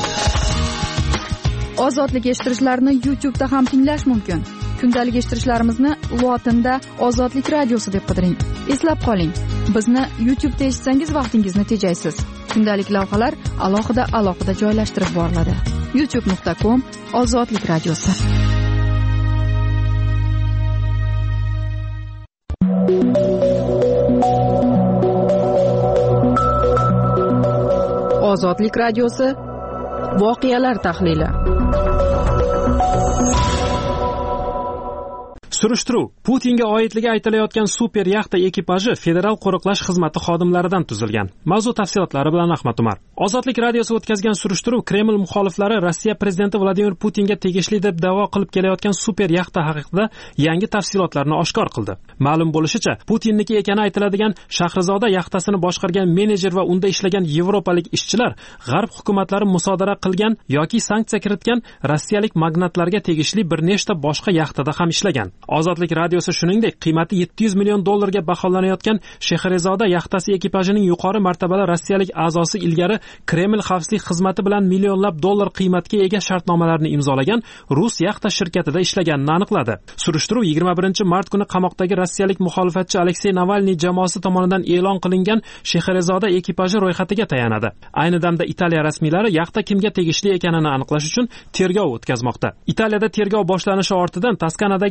Ozodlik eshittirichlarini YouTube'da ham tinglash mumkin. Kundalik eshittirishlarimizni lotinda Ozodlik radiosi deb qidiring. Eslab qoling, bizni YouTube'da eshitsangiz vaqtingizni tejaysiz. Kundalik lavhalar alohida alohida joylashtirib boriladi. youtube nuqta com Ozodlik radiosi. Ozodlik radiosi voqealar tahlili. Surishtiruv Putinga oidligi aytilayotgan super yaxta ekipaji federal qo'riqlash xizmati xodimlaridan tuzilgan. Mavzu tafsilotlari bilan Ahmad Umar. Ozodlik radiosi o'tkazgan surishtiruv Kreml muxoliflari Rossiya prezidenti Vladimir Putinga tegishli deb da'vo qilib kelayotgan super yaxta haqida yangi tafsilotlarni oshkor qildi. Ma'lum bo'lishicha, Putinniki ekani aytiladigan Shahrizoda yaxtasini boshqargan menejer va unda ishlagan yevropalik ishchilar g'arb hukumatlari musodara qilgan yoki sanksiya kiritgan rossiyalik magnatlarga tegishli bir nechta boshqa yaxtada ham ishlagan. Ozodlik radiosi shuningdek, qiymati yetti yuz million dollarga baholanayotgan Shahrizoda yaxtasi ekipajining yuqori martabali rossiyalik a'zosi ilgari Kreml xavfsizlik xizmati bilan millionlab dollar qiymatga ega shartnomalarni imzolagan rus yaxta shirkatida ishlaganini aniqladi. Surishtiruv yigirma birinchi mart kuni qamoqdagi rossiyalik muxolifatchi Aleksey Navalniy jamoasi tomonidan e'lon qilingan Shahrizoda ekipaji ro'yxatiga tayanadi. Ayni damda Italiya rasmiylari yaxta kimga tegishli ekanini aniqlash uchun tergov o'tkazmoqda. Italiyada tergov boshlanishi ortidan Toskanadagi Marina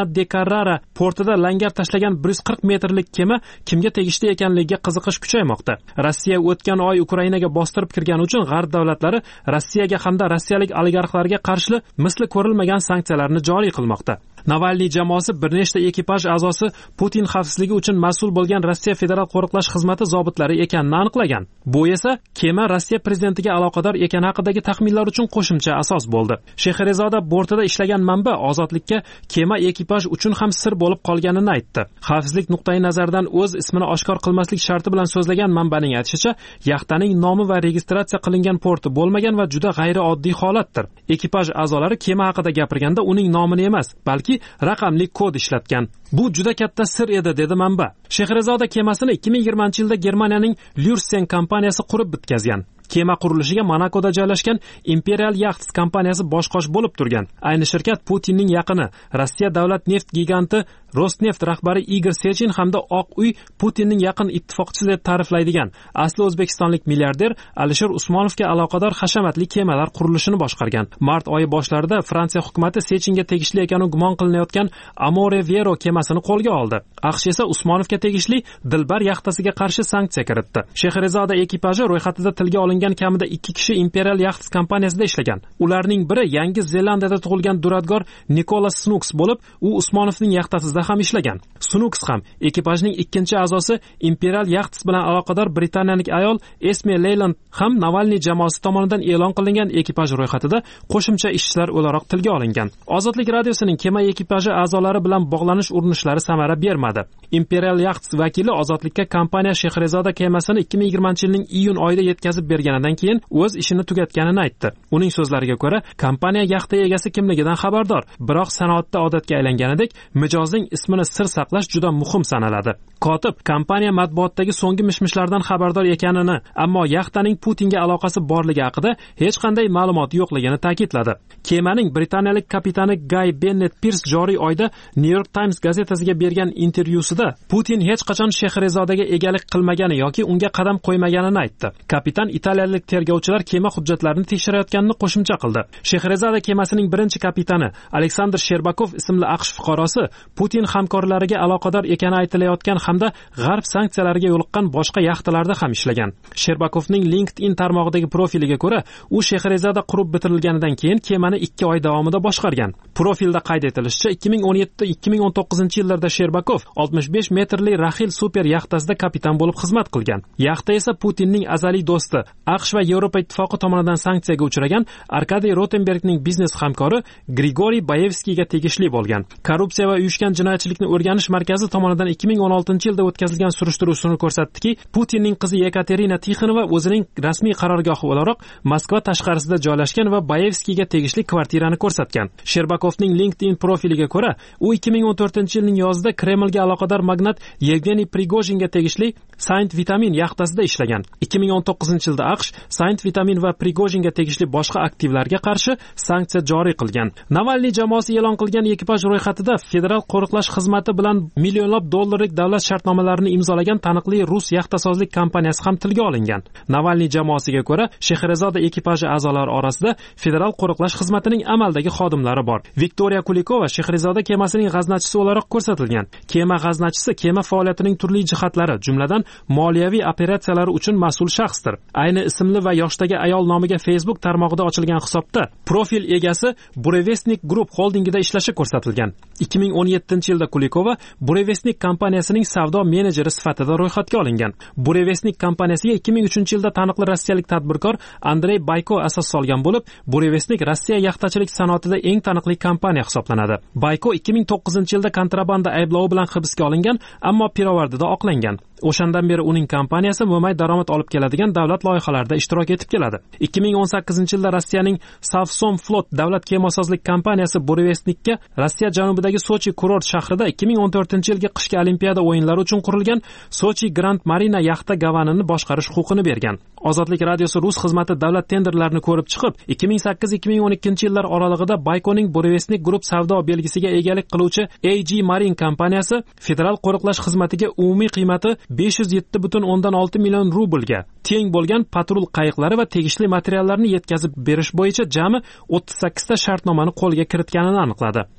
de Carrara portida langar tashlagan bir yuz qirq metrlik kema kimga tegishli ekanligiga qiziqish kuchaymoqda. Rossiya o'tgan oy Ukrainaga bostirib kirgani uchun g'arb davlatlari Rossiyaga hamda rossiyalik oligarxlarga qarshi misli ko'rilmagan sanksiyalarni joriy qilmoqda. Navalniy jamoasi bir nechta ekipaj a'zosi Putin xavfsizligi uchun mas'ul bo'lgan Rossiya Federal qo'riqlash xizmati zobitlari ekanini aniqlagan. Bu esa kema Rossiya prezidentiga aloqador ekani haqidagi taxminlar uchun qo'shimcha asos bo'ldi. Shehrizoda bortida ishlagan manba Ozodlikka kema ekipaj uchun ham sir bo'lib qolganini aytdi. Xavfsizlik nuqtai nazaridan o'z ismini oshkor qilmaslik sharti bilan so'zlagan manbaning aytishicha, yaxtaning nomi va registratsiya qilingan porti bo'lmagan va juda g'ayrioddiy holatdir. Ekipaj a'zolari kema haqida gapirganda uning nomini emas, balki raqamli kod ishlatgan. Bu juda katta sir edi, dedi manba. Shehrizoda kemasini ikki ming yigirmanchi yilda Germaniyaning Lürsen kompaniyasi qurib bitkazgan. Kema qurilishiga Monakoda joylashgan Imperial Yachts kompaniyasi bosh-qosh bo'lib turgan. Ayni shirkat Putinning yaqini, Rossiya davlat neft giganti Rosneft rahbari Igor Sechin hamda Oq uy Putinning yaqin ittifoqchisi deb ta'riflaydigan asli o'zbekistonlik milliarder Alisher Usmonovga aloqador hashamatli kemalar qurilishini boshqargan. Mart oyi boshlarida Fransiya hukumatı Sechinga tegishli ekani gumon qilinayotgan Amore Vero kemasini qo'lga oldi. AQSh esa Usmonovga tegishli Dilbar yaxtasiga qarshi sanksiya kiritdi. Shehrizoda ekipaji ro'yxatida tilga olingan kamida ikki kishi Imperial Yachts kompaniyasida ishlagan. Ularning biri Yangi Zelandiyada tug'ilgan duradgor Nikolas Snooks bo'lib, u Usmonovning yaxtasida ham ishlagan. Snooks ham ekipajning ikkinchi a'zosi Imperial Yachts bilan aloqador britaniyalik ayol Esme Leyland ham Navalniy jamoasi tomonidan e'lon qilingan ekipaj ro'yxatida qo'shimcha ishchilar o'laroq tilga olingan. Ozodlik radiosining kema ekipaji a'zolari bilan bog'lanish urinishlari samara bermadi. Imperial Yachts vakili Ozodlikka kompaniya Shehrizoda kemasini ikki ming yigirmanchi yilning iyun oyida yetkazib berganidan keyin o'z ishini tugatganini aytdi. Uning so'zlariga ko'ra, kompaniya yaxta egasi kimligidan xabardor, biroq sanoatda odatga aylanganidek mijozning ismini sir saqlash juda muhim sanaladi. Kotib kompaniya matbuotdagi so'nggi mishmishlardan xabardor ekanini, ammo yaxtaning Putinga aloqasi borligi haqida hech qanday ma'lumot yo'qligini ta'kidladi. Kemaning britaniyalik kapitani Guy Bennett Pierce joriy oyda New York Times gazetasiga bergan intervyusida Putin hech qachon Shehrizodaga egalik qilmagani yoki unga qadam qo'ymaganini aytdi. Kapitan italiyalik tergovchilar kema hujjatlarini tekshirayotganini qo'shimcha qildi. Shehrizoda kemasining birinchi kapitani Aleksandr Sherbakov ismli AQSh fuqarosi Putin hamkorlariga aloqador ekani aytilayotgan hamda g'arb sanksiyalariga yo'liqqan boshqa yaxtalarda ham ishlagan. Sherbakovning LinkedIn tarmog'idagi profiliga ko'ra, u Shehrizoda qurib bitirilganidan keyin kemani ikki oy davomida boshqargan. Profilda qayd etilishicha, ikki ming o'n yetti ikki ming o'n to'qqizinchi yillarda Sherbakov oltmish besh metrli Rahil super yaxtasida kapitan bo'lib xizmat qilgan. Yaxta esa Putinning azaliy do'sti, AQSh va Yevropa ittifoqi tomonidan sanksiyaga uchragan Arkadiy Rotenbergning biznes hamkori Grigoriy Bayevskiyga tegishli bo'lgan. Korrupsiya va uyushgan jinoyatchilikni o'rganish markazi tomonidan ikki ming o'n oltinchi yilda o'tkazilgan surishtiruv suni ko'rsatdiki, Putinning qizi Yekaterina Tixonova o'zining rasmiy qarorgohi o'laroq Moskva tashqarisida joylashgan va Bayevskiyga tegishli kvartirani ko'rsatgan. Sherbakovning LinkedIn profiliga ko'ra, u ikki ming o'n to'rtinchi yilning yozida Kremlga aloqador magnat Yevgeniy Prigojinga tegishli Saint Vitamin yaxtasida ishlagan. ikki ming o'n to'qqizinchi yilda AQSh Saint Vitamin va Prigojinga tegishli boshqa aktivlarga qarshi sanksiya joriy qilgan. Navalniy jamoasi e'lon qilgan ekipaj ro'yxatida Federal qo'riqlash xizmati bilan millionlab dollarlik davlat shartnomalarini imzolagan taniqli rus yaxtasozlik kompaniyasi ham tilga olingan. Navalniy jamoasiga ko'ra, Shehrizoda ekipaji a'zolari orasida Federal qo'riqlash xizmatining amaldagi xodimlari bor. Viktoriya Kulikova Shehrizoda kemasining g'aznachisi o'laroq ko'rsatilgan. Kema g'aznachisi kema faoliyatining turli jihatlari, jumladan moliyaviy operatsiyalar uchun mas'ul shaxsdir. Ayni ismli va yoshdagi ayol nomiga Facebook tarmog'ida ochilgan hisobda profil egasi Burevestnik Group holdingida ishlashi ko'rsatilgan. ikki ming o'n yettinchi yilda Kulikova Burevestnik kompaniyasining savdo menejeri sifatida ro'yxatga olingan. Burevestnik kompaniyasiga ikki ming uchinchi yilda taniqli rossiyalik tadbirkor Andrey Bayko asos solgan bo'lib, Burevestnik Rossiya yaxtachilik sanoatida eng taniqli kompaniya hisoblanadi. Bayko ikki ming to'qqizinchi yilda kontrabanda ayblovi bilan hibsga olingan, ammo pirovardida oqlangan. O'shandan beri uning kompaniyasi mo'may daromad olib keladigan davlat loyihalarida ishtirok etib keladi. ikki ming o'n sakkizinchi yilda Rossiyaning Savsom Flot davlat kemasozlik kompaniyasi Burevestnikka Rossiya janubidagi Sochi kurort shahrida ikki ming o'n to'rtinchi yilgi qishki olimpiada o'yinlari uchun qurilgan Sochi Grand Marina yaxta gavanini boshqarish huquqini bergan. Ozodlik radiosi rus xizmati davlat tenderlarini ko'rib chiqib, ikki ming sakkiz ikki ming o'n ikkinchi yillar oralig'ida Baykoning Burevestnik Group savdo belgisiga egalik qiluvchi A G Marine kompaniyasi Federal qo'riqlash xizmatiga umumiy qiymati besh yuz yetti butun o'ndan olti million rublga teng bo'lgan patrul qayiqlari va tegishli materiallarni yetkazib berish bo'yicha jami o'ttiz sakkizta shartnomani qo'lga kiritganini aniqladi.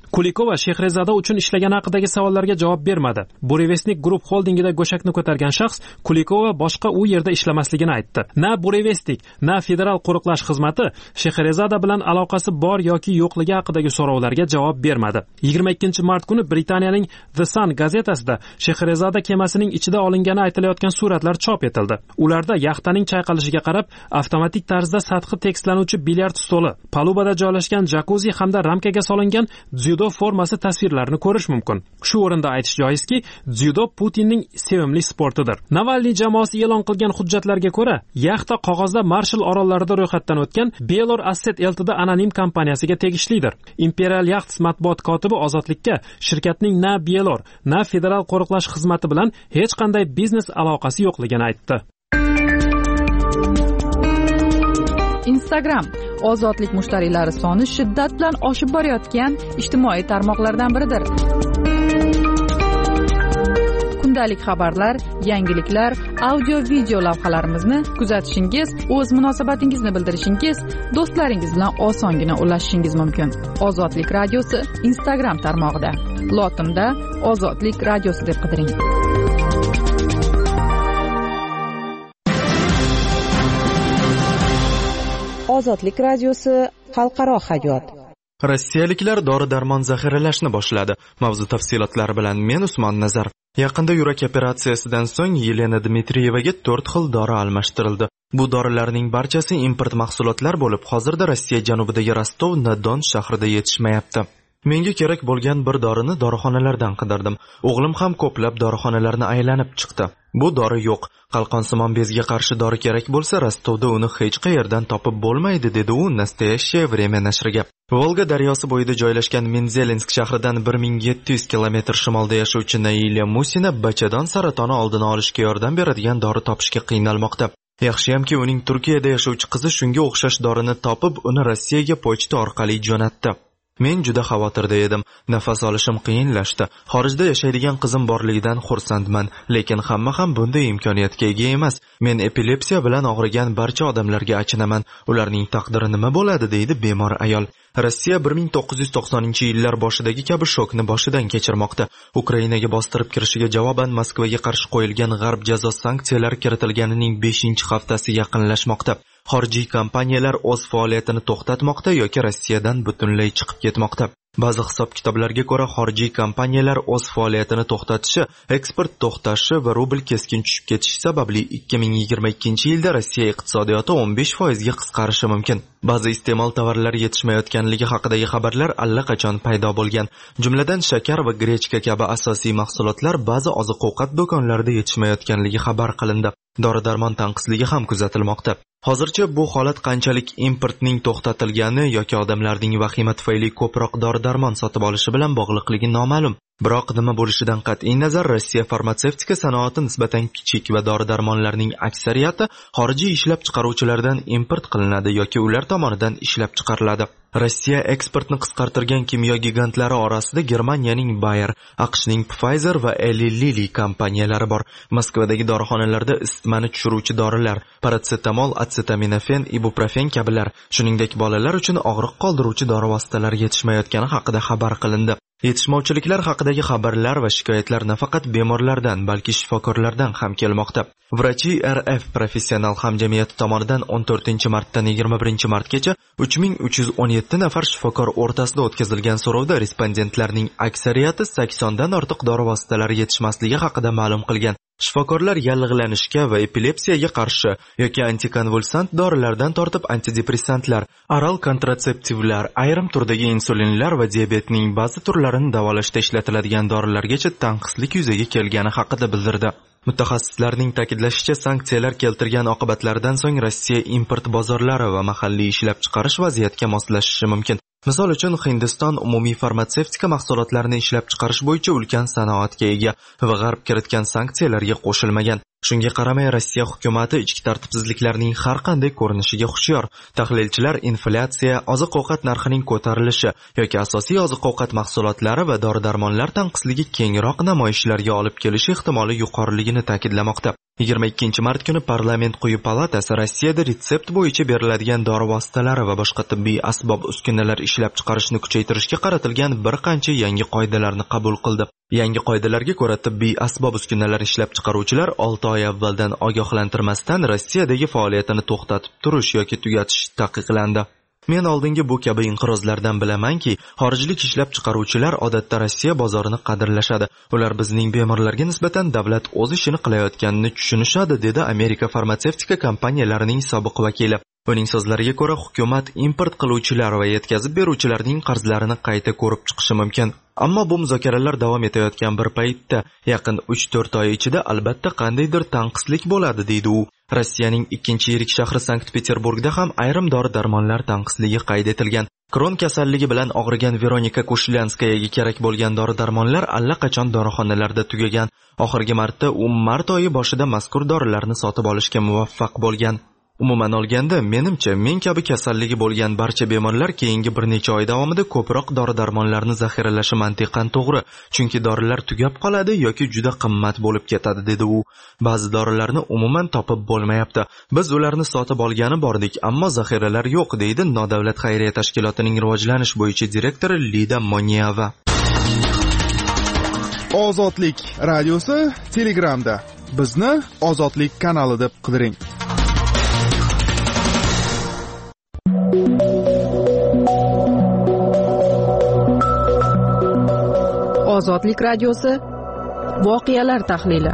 Kulikova Shehrezada uchun ishlagani haqidagi savollarga javob bermadi. Burevestnik Group holdingida go'shakni ko'targan shaxs Kulikova boshqa u yerda ishlamasligini aytdi. Na Burevestnik, na federal qo'riqlash xizmati Shehrezada bilan aloqasi bor yoki yo'qligi haqidagi so'rovlarga javob bermadi. yigirma ikkinchi mart kuni Britaniyaning The Sun gazetasida Shehrezada kemasining ichida olingani aytilayotgan suratlar chop etildi. Ularda yaxtaning chayqalishiga qarab avtomatik tarzda sathi tekstlanuvchi bilyard stoli, palubada joylashgan jakuzi hamda ramkaga solingan dzyudo formasi tasvirlarini ko'rish mumkin. Shu o'rinda aytish joizki, dzyudo Putinning sevimli sportidir. Navalniy jamoasi e'lon qilgan hujjatlarga ko'ra, yaxta qog'ozda Marshall orollarida ro'yxatdan o'tgan Belor Asset Ltd anonim kompaniyasiga tegishlidir. Imperial Yachts matbuot kotibi Ozodlikka shirkatning na Belor, na federal qo'riqlash xizmati bilan hech qanday biznes aloqasi yo'qligini aytdi. Instagram ozodlik mushtariylari soni shiddat bilan oshib borayotgan ijtimoiy tarmoqlardan biridir. Kundalik xabarlar, yangiliklar, audio-video lavhalarimizni kuzatishingiz, o'z munosabatingizni bildirishingiz, do'stlaringiz bilan osongina ulashishingiz mumkin. Ozodlik radiosi Instagram tarmog'ida. Lotinda Ozodlik radiosi deb qidiring. Ozodlik radiosi xalqaro hayot. Rossiyaliklar dori-darmon zaxiralashni boshladi. Mavzu tafsilotlari bilan men Usmon Nazar. Yaqinda yurak operatsiyasidan so'ng Yelena Dmitriyevaga to'rt xil dori almashtirildi. Bu dorilarning barchasi import mahsulotlar bo'lib, hozirda Rossiya janubidagi Rostov-na-Don shahrida yetishmayapti. Menga kerak bo'lgan bir dorini dorixonalardan qidirdim. O'g'lim ham ko'plab dorixonalarni aylanib chiqdi. Bu dori yo'q. Qalqonsimon bezga qarshi dori kerak bo'lsa, Rostovda uni hech qayerdan topib bo'lmaydi, dedi u Nastoящее время nashriga. Volga daryosi bo'yida joylashgan Menzelinsk shahridan bir ming yetti yuz kilometr shimolda yashovchi Naila Musina bachadon saratoni oldini olishga yordam beradigan dori topishga qiynalmoqda. Yaxshiyamki uning Turkiyada yashovchi qizi shunga o'xshash dorini topib, uni Rossiyaga pochta orqali jo'natdi. Men juda xavotirda edim. Nafas olishim qiyinlashdi. Xorijda yashaydigan qizim borligidan xursandman, lekin hamma ham bunday imkoniyatga ega emas. Men epilepsiya bilan og'rigan barcha odamlarga achinaman. Ularning taqdiri nima bo'ladi, deydi bemor ayol. Rossiya bir ming to'qqiz yuz to'qsoninchi yillar boshidagi kabi shokni boshidan kechirmoqda. Ukrainaga bostirib kirishiga javoban Moskvaga qarshi qo'yilgan g'arb jazo sanksiyalari kiritilganining beshinchi haftasi yaqinlashmoqda. Xorijiy kompaniyalar o'z faoliyatini to'xtatmoqda yoki Rossiyadan butunlay chiqib ketmoqda. Ba'zi hisob-kitoblarga ko'ra, xorijiy kompaniyalar o'z faoliyatini to'xtatishi, eksport to'xtashi va rubl keskin tushib ketishi sababli ikki ming yigirma ikkinchi yilda Rossiya iqtisodiyoti o'n besh foizga qisqarishi mumkin. Ba'zi iste'mol tovarlari yetishmayotganligi haqidagi xabarlar allaqachon paydo bo'lgan. Jumladan shakar va grechka kabi asosiy mahsulotlar ba'zi oziq-ovqat do'konlarida yetishmayotganligi xabar qilindi. Dori-darmon tanqisligi ham kuzatilmoqda. Hozircha bu holat qanchalik importning to'xtatilgani yoki odamlarning vahima tufayli ko'proq dori-darmon sotib olishi bilan bog'liqligi noma'lum. Biroq nima bo'lishidan qat'iy nazar, Rossiya farmatsevtika sanoati nisbatan kichik va dori-darmonlarning aksariyati xorijiy ishlab chiqaruvchilardan import qilinadi yoki ular tomonidan ishlab chiqariladi. Rossiya eksportni qisqartirgan kimyo gigantlari orasida Germaniyaning Bayer, AQShning Pfizer va Eli Lilly kompaniyalari bor. Moskvadagi dorixonalarda isitmani tushiruvchi dorilar, paratsetamol, atsetaminafen, ibuprofen kabilar, shuningdek bolalar uchun og'riq qoldiruvchi dori vositalari yetishmayotgani haqida xabar qilindi. Yetishmovchiliklar haqidagi xabarlar va shikoyatlar nafaqat bemorlardan, balki shifokorlardan ham kelmoqda. Vrachi R F professional hamjamiyati tomonidan o'n to'rtinchi martdan yigirma birinchi martgacha uch ming uch yuz o'n yetti nafar shifokor o'rtasida o'tkazilgan so'rovda respondentlarning aksariyati saksondan ortiq dori vositalari yetishmasligi haqida ma'lum qilgan. Shifokorlar yallig'lanishga va epilepsiyaga qarshi yoki antikonvulsant dorilardan tortib antidepressantlar, oral kontratseptivlar, ayrim turdagi insulinlar va diabetning ba'zi turlarini davolashda ishlatiladigan dorilargacha tanqislik yuzaga kelgani haqida bildirdi. Mutaxassislarning ta'kidlashicha, sanksiyalar keltirgan oqibatlaridan so'ng Rossiya import bozorlari va mahalliy ishlab chiqarish vaziyatga moslashishi mumkin. Misol uchun, Hindiston umumiy farmatsevtika mahsulotlarini ishlab chiqarish bo'yicha ulkan sanoatga ega va g'arb kiritgan sanksiyalarga qo'shilmagan. Shunga qaramay, Rossiya hukumati ichki tartibsizliklarning har qanday ko'rinishiga hushyor. Tahlilchilar inflyatsiya, oziq-ovqat narxining ko'tarilishi yoki asosiy oziq-ovqat mahsulotlari va dori-darmonlar tanqisligi kengroq namoyishlarga olib kelishi ehtimoli yuqoriligini ta'kidlamoqda. yigirma ikkinchi mart kuni parlament quyi palatasi Rossiyada retsept bo'yicha beriladigan dori vositalari va boshqa tibbiy asbob uskunalar ishlab chiqarishni kuchaytirishga qaratilgan bir qancha yangi qoidalarni qabul qildi. Yangi qoidalarga ko'ra tibbiy asbob uskunalar ishlab chiqaruvchilar olti oy avvaldan ogohlantirmasdan Rossiyadagi faoliyatini to'xtatib turish yoki tugatish taqiqlandi. Men oldingi bu kabi inqirozlardan bilamanki, xorijlik ishlab chiqaruvchilar odatda Rossiya bozorini qadrlashadi. Ular bizning bemorlarga nisbatan davlat o'z ishini qilayotganini tushunishadi, dedi Amerika farmatsevtika kompaniyalarining sobiq vakili. Uning so'zlariga ko'ra, hukumat import qiluvchilar va yetkazib beruvchilarning qarzlarini qayta ko'rib chiqishi mumkin. Ammo bu muzokaralar davom etayotgan bir paytda, yaqin uch to'rt oy ichida albatta qandaydir tanqislik bo'ladi, deydi u. Rossiyaning ikkinchi yirik shahri Sankt-Peterburgda ham ayrim dori-darmonlar tanqisligi qayd etilgan. Kron kasalligi bilan og'rigan Veronika Kushlyanskayaga kerak bo'lgan dori-darmonlar allaqachon dorixonalarda tugagan. Oxirgi marta u mart oyi boshida mazkur dorilarni sotib olishga muvaffaq bo'lgan. Umuman olganda, menimcha, men kabi kasalligi bo'lgan barcha bemorlar keyingi bir necha oy davomida ko'proq dori-darmonlarni zaxiralashi mantiqan to'g'ri, chunki dorilar tugab qoladi yoki juda qimmat bo'lib ketadi, dedi u. Ba'zi dorilarni umuman topib bo'lmayapti. Biz ularni sotib olgani bordik, ammo zaxiralar yo'q, deydi nodavlat xayriya tashkilotining rivojlanish bo'yicha direktori Lida Monyeva. Ozodlik radiosi Telegramda. Bizni Ozodlik kanali deb qidiring. Ozodlik radiosi voqealar tahlili.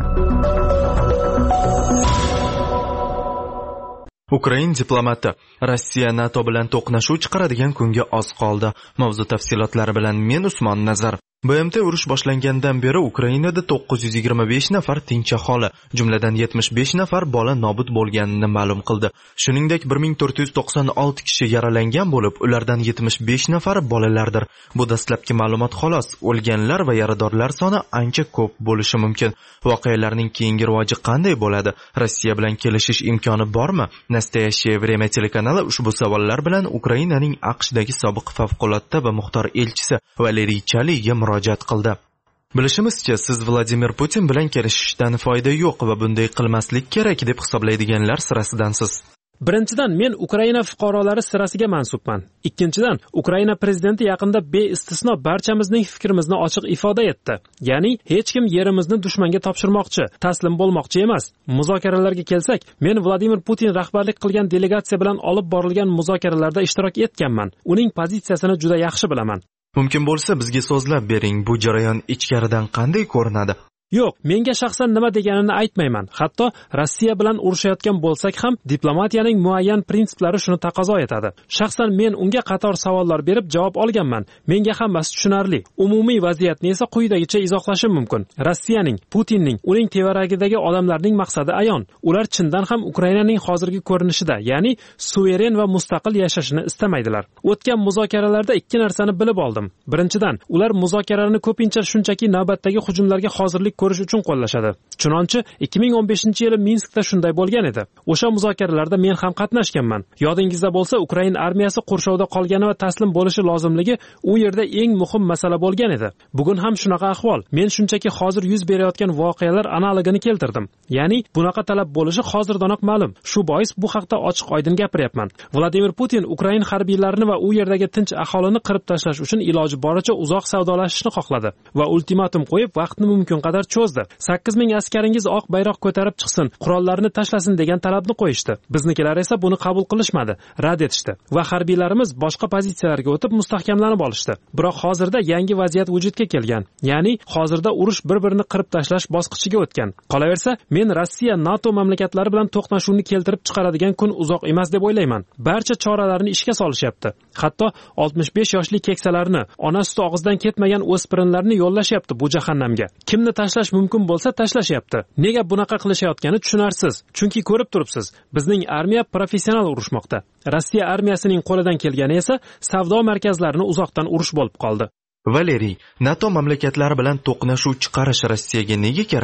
Ukrain diplomati: Rossiya NATO bilan to'qnashuv chiqaradigan kunga oz qoldi. Mavzu tafsilotlari bilan men Usmon Nazar. B M T urush boshlangandan beri Ukrainada to'qqiz yuz yigirma besh nafar tinch aholi, jumladan yetmish besh nafar bola nobud bo'lganini ma'lum qildi. Shuningdek, bir ming to'rt yuz to'qson olti kishi yaralangan bo'lib, ulardan yetmish besh nafari bolalardir. Bu dastlabki ma'lumot xolos. O'lganlar va yaradorlar soni ancha ko'p bo'lishi mumkin. Voqealarning keyingi rivoji qanday bo'ladi? Rossiya bilan kelishish imkoni bormi? Nastoyashye Vremya telekanali ushbu savollar bilan Ukrainaning AQShdagi sobiq favqulodda va muxtor elchisi Valeriy Chaliga murojaat qildi. Bilishimizcha, siz Vladimir Putin bilan kelishishdan foyda yo'q va bunday qilmaslik kerak deb hisoblaydiganlar sirasidansiz. Birinchidan, men Ukraina fuqarolari sirasiga mansubman. Ikkinchidan, Ukraina prezidenti yaqinda beistisno barchamizning fikrimizni ochiq ifoda etdi. Ya'ni, hech kim yerimizni dushmanga topshirmoqchi, taslim bo'lmoqchi emas. Muzokaralarga kelsak, men Vladimir Putin rahbarlik qilgan delegatsiya bilan olib borilgan muzokaralarda ishtirok etganman. Uning pozitsiyasini juda yaxshi bilaman. Mumkin bo'lsa, bizga so'zlab bering, bu jarayon ichkaridan qanday ko'rinadi? Yo'q, menga shaxsan nima deganini aytmayman. Hatto Rossiya bilan urushayotgan bo'lsak ham, diplomatiyaning muayyan prinsiplari shuni taqozo etadi. Shaxsan men unga qator savollar berib javob olganman. Menga hammasi tushunarli. Umumiy vaziyatni esa quyidagicha izohlashim mumkin. Rossiyaning, Putinning, uning tevaragidagi odamlarning maqsadi ayon. Ular chindan ham Ukrainaning hozirgi ko'rinishida, ya'ni suveren va mustaqil yashashini istamaydilar. O'tgan muzokaralarda ikki narsani bilib oldim. Birinchidan, ular muzokaralarni ko'pincha shunchaki navbatdagi hujumlarga hozirlik ko'rish uchun qo'llashadi. Chunonchi ikki ming o'n beshinchi yili Minskda shunday bo'lgan edi. O'sha muzokaralarda men ham qatnashganman. Yodingizda bo'lsa, Ukraina armiyasi qurshovda qolgani va taslim bo'lishi lozimligi u yerda eng muhim masala bo'lgan edi. Bugun ham shunaqa ahvol. Men shunchaki hozir yuz berayotgan voqealar analogini keltirdim. Ya'ni bunaqa talab bo'lishi hozirdanoq ma'lum. Shu bois bu haqda ochiq-oydin gapiryapman. Vladimir Putin Ukraina harbiylarini va u yerdagi tinch aholini qirib tashlash uchun iloji boricha uzoq savdolashishni xohladi va ultimatum qo'yib, vaqtni mumkin qadar cho'zdi. sakkiz ming askaringiz oq bayroq ko'tarib chiqsin, qurollarni tashlasin degan talabni qo'yishdi. Biznikilar esa buni qabul qilishmadi, rad etishdi va harbiylarimiz boshqa pozitsiyalarga o'tib mustahkamlanib olishdi. Biroq hozirda yangi vaziyat vujudga kelgan. Ya'ni hozirda urush bir-birini qirib tashlash bosqichiga o'tgan. Qolaversa, men Rossiya NATO mamlakatlari bilan to'qnashuvni keltirib chiqaradigan kun uzoq emas deb o'ylayman. Barcha choralarni ishga solishyapti. Hatto oltmish besh yoshli keksalarni, ona suti og'izdan ketmagan o'spirinlarni yo'llashyapti bu jahannamga. Kimni tashlash mumkin bo'lsa tashlashyapti. Nega bunaqa qilishayotgani tushunarsiz. Chunki ko'rib turibsiz, bizning armiya professional urushmoqda. Rossiya armiyasining qo'lidan kelgani esa savdo markazlarini uzoqdan urush bo'lib qoldi. Valeriy, NATO mamlakatlari bilan to'qnashuv chiqarish Rossiyaga nega kerak?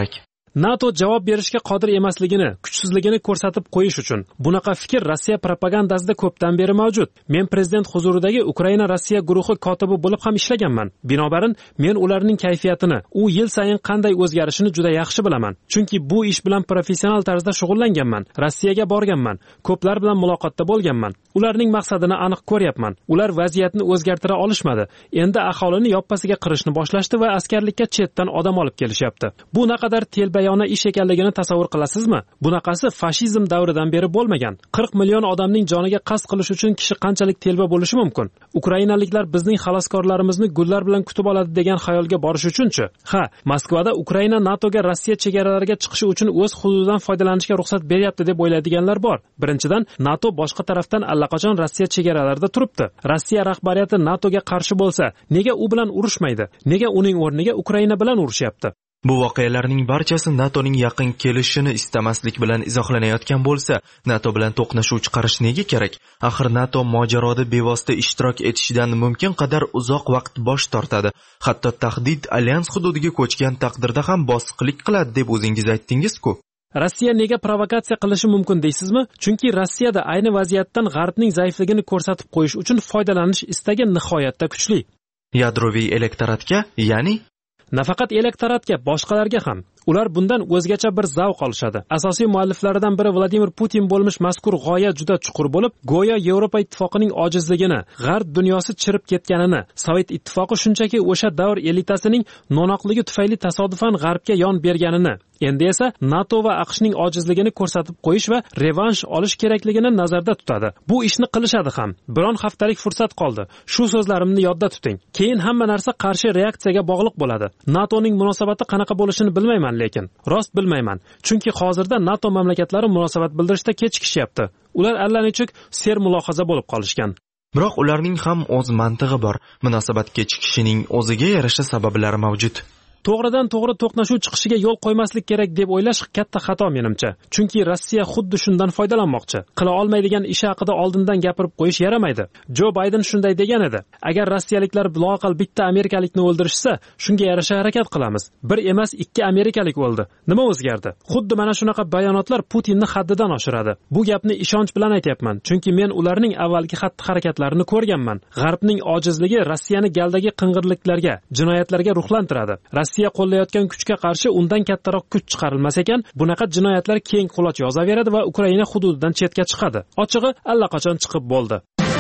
NATO javob berishga qodir emasligini, kuchsizligini ko'rsatib qo'yish uchun. Bunaqa fikr Rossiya propagandasida ko'pdan beri mavjud. Men prezident huzuridagi Ukraina Rossiya guruhi kotibi bo'lib ham ishlaganman. Binobarin, men ularning kayfiyatini, u yil sayin qanday o'zgarishini juda yaxshi bilaman. Chunki bu ish bilan professional tarzda shug'ullanganman. Rossiyaga borganman, ko'plar bilan muloqotda bo'lganman. Ularning maqsadini aniq ko'ryapman. Ular vaziyatni o'zgartira olishmadi. Endi aholini yoppasiga qirishni boshlashdi va askarlikka chetdan odam olib kelishyapti. Bu naqadar telbayona ish ekanligini tasavvur qilasizmi? Bunaqasi fashizm davridan beri bo'lmagan. qirq million odamning joniga qasd qilish uchun kishi qanchalik telba bo'lishi mumkin? Ukrainaliklar bizning xaloskorlarimizni gullar bilan kutib oladi degan xayolga borish uchunchi? Ha, Moskvada Ukraina NATOga Rossiya chegaralariga chiqishi uchun o'z hududidan foydalanishga ruxsat beryapti deb o'ylaydiganlar bor. Birinchidan, NATO boshqa tarafdan allaqachon Rossiya chegaralarida turibdi. Rossiya rahbariyati NATOga qarshi bo'lsa, nega u bilan urushmaydi? Nega uning o'rniga Ukraina bilan urushyapti? Bu voqealarning barchasi NATOning yaqin kelishini istamaslik bilan izohlanayotgan bo'lsa, NATO bilan to'qnashuv chiqarish nega kerak? Axir NATO mojaroda bevosita ishtirok etishidan mumkin qadar uzoq vaqt bosh tortadi. Hatto tahdid alyans hududiga ko'chgan taqdirda ham bosiqlik qiladi deb o'zingiz aytdingiz-ku. Rossiya nega provokatsiya qilishi mumkin deysizmi? Chunki Rossiyada ayni vaziyatdan G'arbning zaifligini ko'rsatib qo'yish uchun foydalanish istagi nihoyatda kuchli. Yadroviy elektoratga, ya'ni nafaqat elektoratga, boshqalarga ham. Ular bundan o'zgacha bir zavq olishadi. Asosiy mualliflaridan biri Vladimir Putin bo'lmish mazkur g'oya juda chuqur bo'lib, go'yo Yevropa ittifoqining ojizligini, G'arb dunyosi chirib ketganini, Sovet ittifoqi shunchaki o'sha davr elitasining no'noqligi tufayli tasodifan G'arbga yon berganini, endi esa NATO va AQShning ojizligini ko'rsatib qo'yish va revansh olish kerakligini nazarda tutadi. Bu ishni qilishadi ham. Biron haftalik fursat qoldi. Shu so'zlarimni yodda tuting. Keyin hamma narsa qarshi reaksiyaga bog'liq bo'ladi. NATOning munosabati qanaqa bo'lishini bilmayman, lekin rost bilmayman. Chunki hozirda NATO mamlakatlari munosabat bildirishda kechikishyapti. Ular allanechuk ser mulohaza bo'lib qolishgan. Biroq ularning ham o'z mantig'i bor. Munosabat kechikishining o'ziga yarasha sabablari mavjud. To'g'ridan to'g'ri to'qnashuv chiqishiga yo'l qo'ymaslik kerak deb o'ylash katta xato menimcha. Chunki Rossiya xuddi shundan foydalanmoqchi. Qila olmaydigan ish haqida oldindan gapirib qo'yish yaramaydi. Jo Bayden shunday degan edi. Agar rossiyaliklar loaqal bitta amerikalikni o'ldirishsa, shunga yarasha harakat qilamiz. Bir emas, ikki amerikalik o'ldi. Nima o'zgardi? Xuddi mana shunaqa bayonotlar Putinni haddidan oshiradi. Bu gapni ishonch bilan aytayapman, chunki men ularning avvalgi xatti-harakatlarini ko'rganman. G'arbning ojizligi Rossiyani galdagi qing'irliklarga, jinoyatlarga ruhlantiradi. Rossiya qo'llayotgan kuchga qarshi undan kattaroq kuch chiqarilmas ekan, bunaqa jinoyatlar keng quloch yozaveradi va Ukraina hududidan chetga chiqadi. Ochig'i allaqachon chiqib bo'ldi.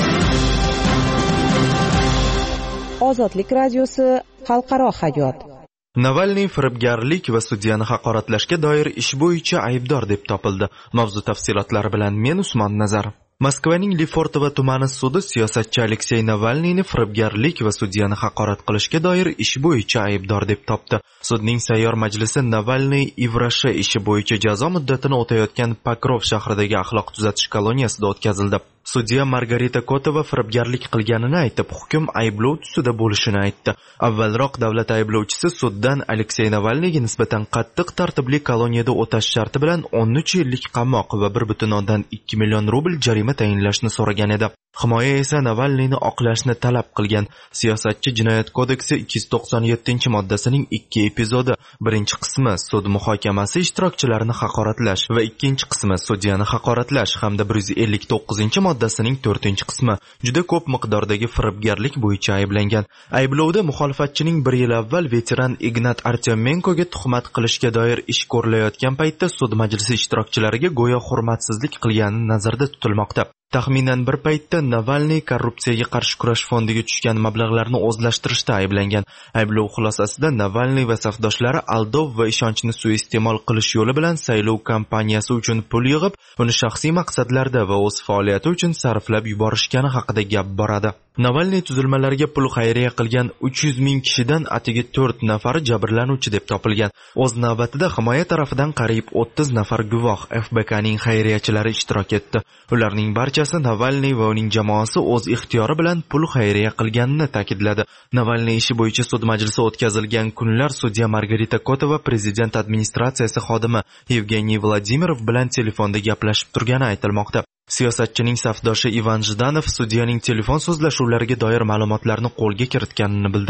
Ozodlik radiosi xalqaro hayot. Navalniy firibgarlik va sudyani haqoratlashga doir ish bo'yicha aybdor deb topildi. Mavzu tafsilotlari bilan men Usmon Nazar. Moskvaning Lefortovo tumani sudi siyosatchi Aleksey Navalniyni firibgarlik va sudyani haqorat qilishga doir ish bo'yicha aybdor deb topdi. Sudning sayyor majlisi Navalniy Ivrashi ishi bo'yicha jazo muddatini o'tayotgan Pokrov shahridagi axloq tuzatish koloniyasida o'tkazildi. Sudya Margarita Kotova firibgarlik qilganini aytib, hukm ayblov tusida bo'lishini aytdi. Avvalroq davlat ayblovchisi suddan Aleksey Navalniyga nisbatan qattiq tartibli koloniyada o'tash sharti bilan o'n uch yillik qamoq va bir butun o'ndan ikki million rubl jarima tayinlashni so'ragan edi. Himoya esa Navalniyni oqlashni talab qilgan. Siyosatchi jinoyat kodeksi ikki yuz to'qson yettinchi moddasining ikki epizodi, birinchi qismi sud muhokamasi ishtirokchilarini haqoratlash va ikkinchi qismi sudyani haqoratlash hamda bir yuz ellik to'qqizinchi moddasining to'rtinchi qismi juda ko'p miqdordagi firibgarlik bo'yicha ayblangan. Ayblovda muxolifatchining bir yil avval veteran Ignat Artyomenkoga tuhmat qilishga doir ish ko'rilayotgan paytda sud majlisi ishtirokchilariga go'yo hurmatsizlik qilgani nazarda tutilmoqda. Taxminan bir paytda Navalniy korrupsiyaga qarshi kurash fondiga tushgan mablag'larni o'zlashtirishda ayblangan. Ayblov xulosasida Navalniy va safdoshlari aldov va ishonchni suiiste'mol qilish yo'li bilan saylov kampaniyasi uchun pul yig'ib, uni shaxsiy maqsadlarda va o'z faoliyati uchun sarflab yuborishgani haqida gap boradi. Navalniy tuzilmalariga pul xayriya qilgan uch yuz ming kishidan atigi to'rt nafari jabrlanuvchi deb topilgan. O'z navbatida himoya tarafidan qariyb o'ttiz nafar guvoh F B K'ning xayriyachilari ishtirok etdi. Ularning barchasi Navalniy va uning jamoasi o'z ixtiyori bilan pul xayriya qilganini ta'kidladi. Navalniy ishi bo'yicha sud majlisi o'tkazilgan kunlar sudya Margarita Kotova prezident administratsiyasi xodimi Yevgeniy Vladimirov bilan telefonda gaplashib turgani aytilmoqda. Siyosatchining safdoshi Ivan Jdanov sudyaning telefon so'zlashuvlariga doir ma'lumotlarni qo'lga kiritganini bildirdi.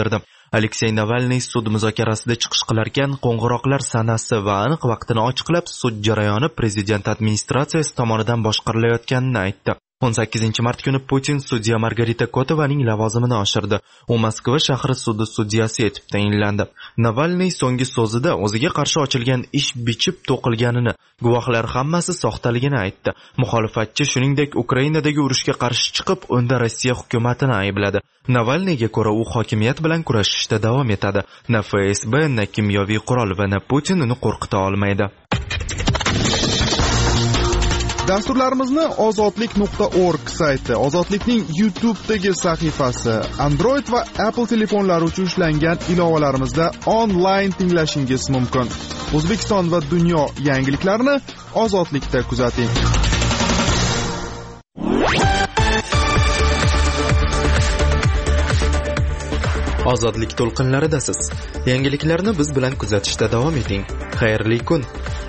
Aleksey Navalniy sud muzokarasida chiqish qilarkan, qo'ng'iroqlar sanasi va aniq vaqtini ochiqlab, sud jarayoni prezident administratsiyasi tomonidan boshqarilayotganini aytdi. o'n sakkizinchi mart kuni Putin sudya Margarita Kotovaning lavozimini oshirdi. U Moskva shahri sudi sudyasi etib tayinlandi. Navalniy so'nggi so'zida o'ziga qarshi ochilgan ish bichib to'qilganini, guvohlar hammasi soxtaligini aytdi. Muxolifatchi shuningdek Ukrainadagi urushga qarshi chiqib, unda Rossiya hukumatini aybladi. Navalniyga ko'ra u hokimiyat bilan kurashishda davom etadi. Na F S B, na kimyoviy qurol va na Putin uni qo'rqita olmaydi. Dasturlarimizni ozodlik nuqta org sayti, Ozodlikning YouTube'dagi sahifasi, Android va Apple telefonlari uchun ishlangan ilovalarimizda onlayn tinglashingiz mumkin. O'zbekiston va dunyo yangiliklarini Ozodlikda kuzating. Ozodlik to'lqinlaridasiz. Yangiliklarni biz bilan kuzatishda davom eting. Xayrli kun.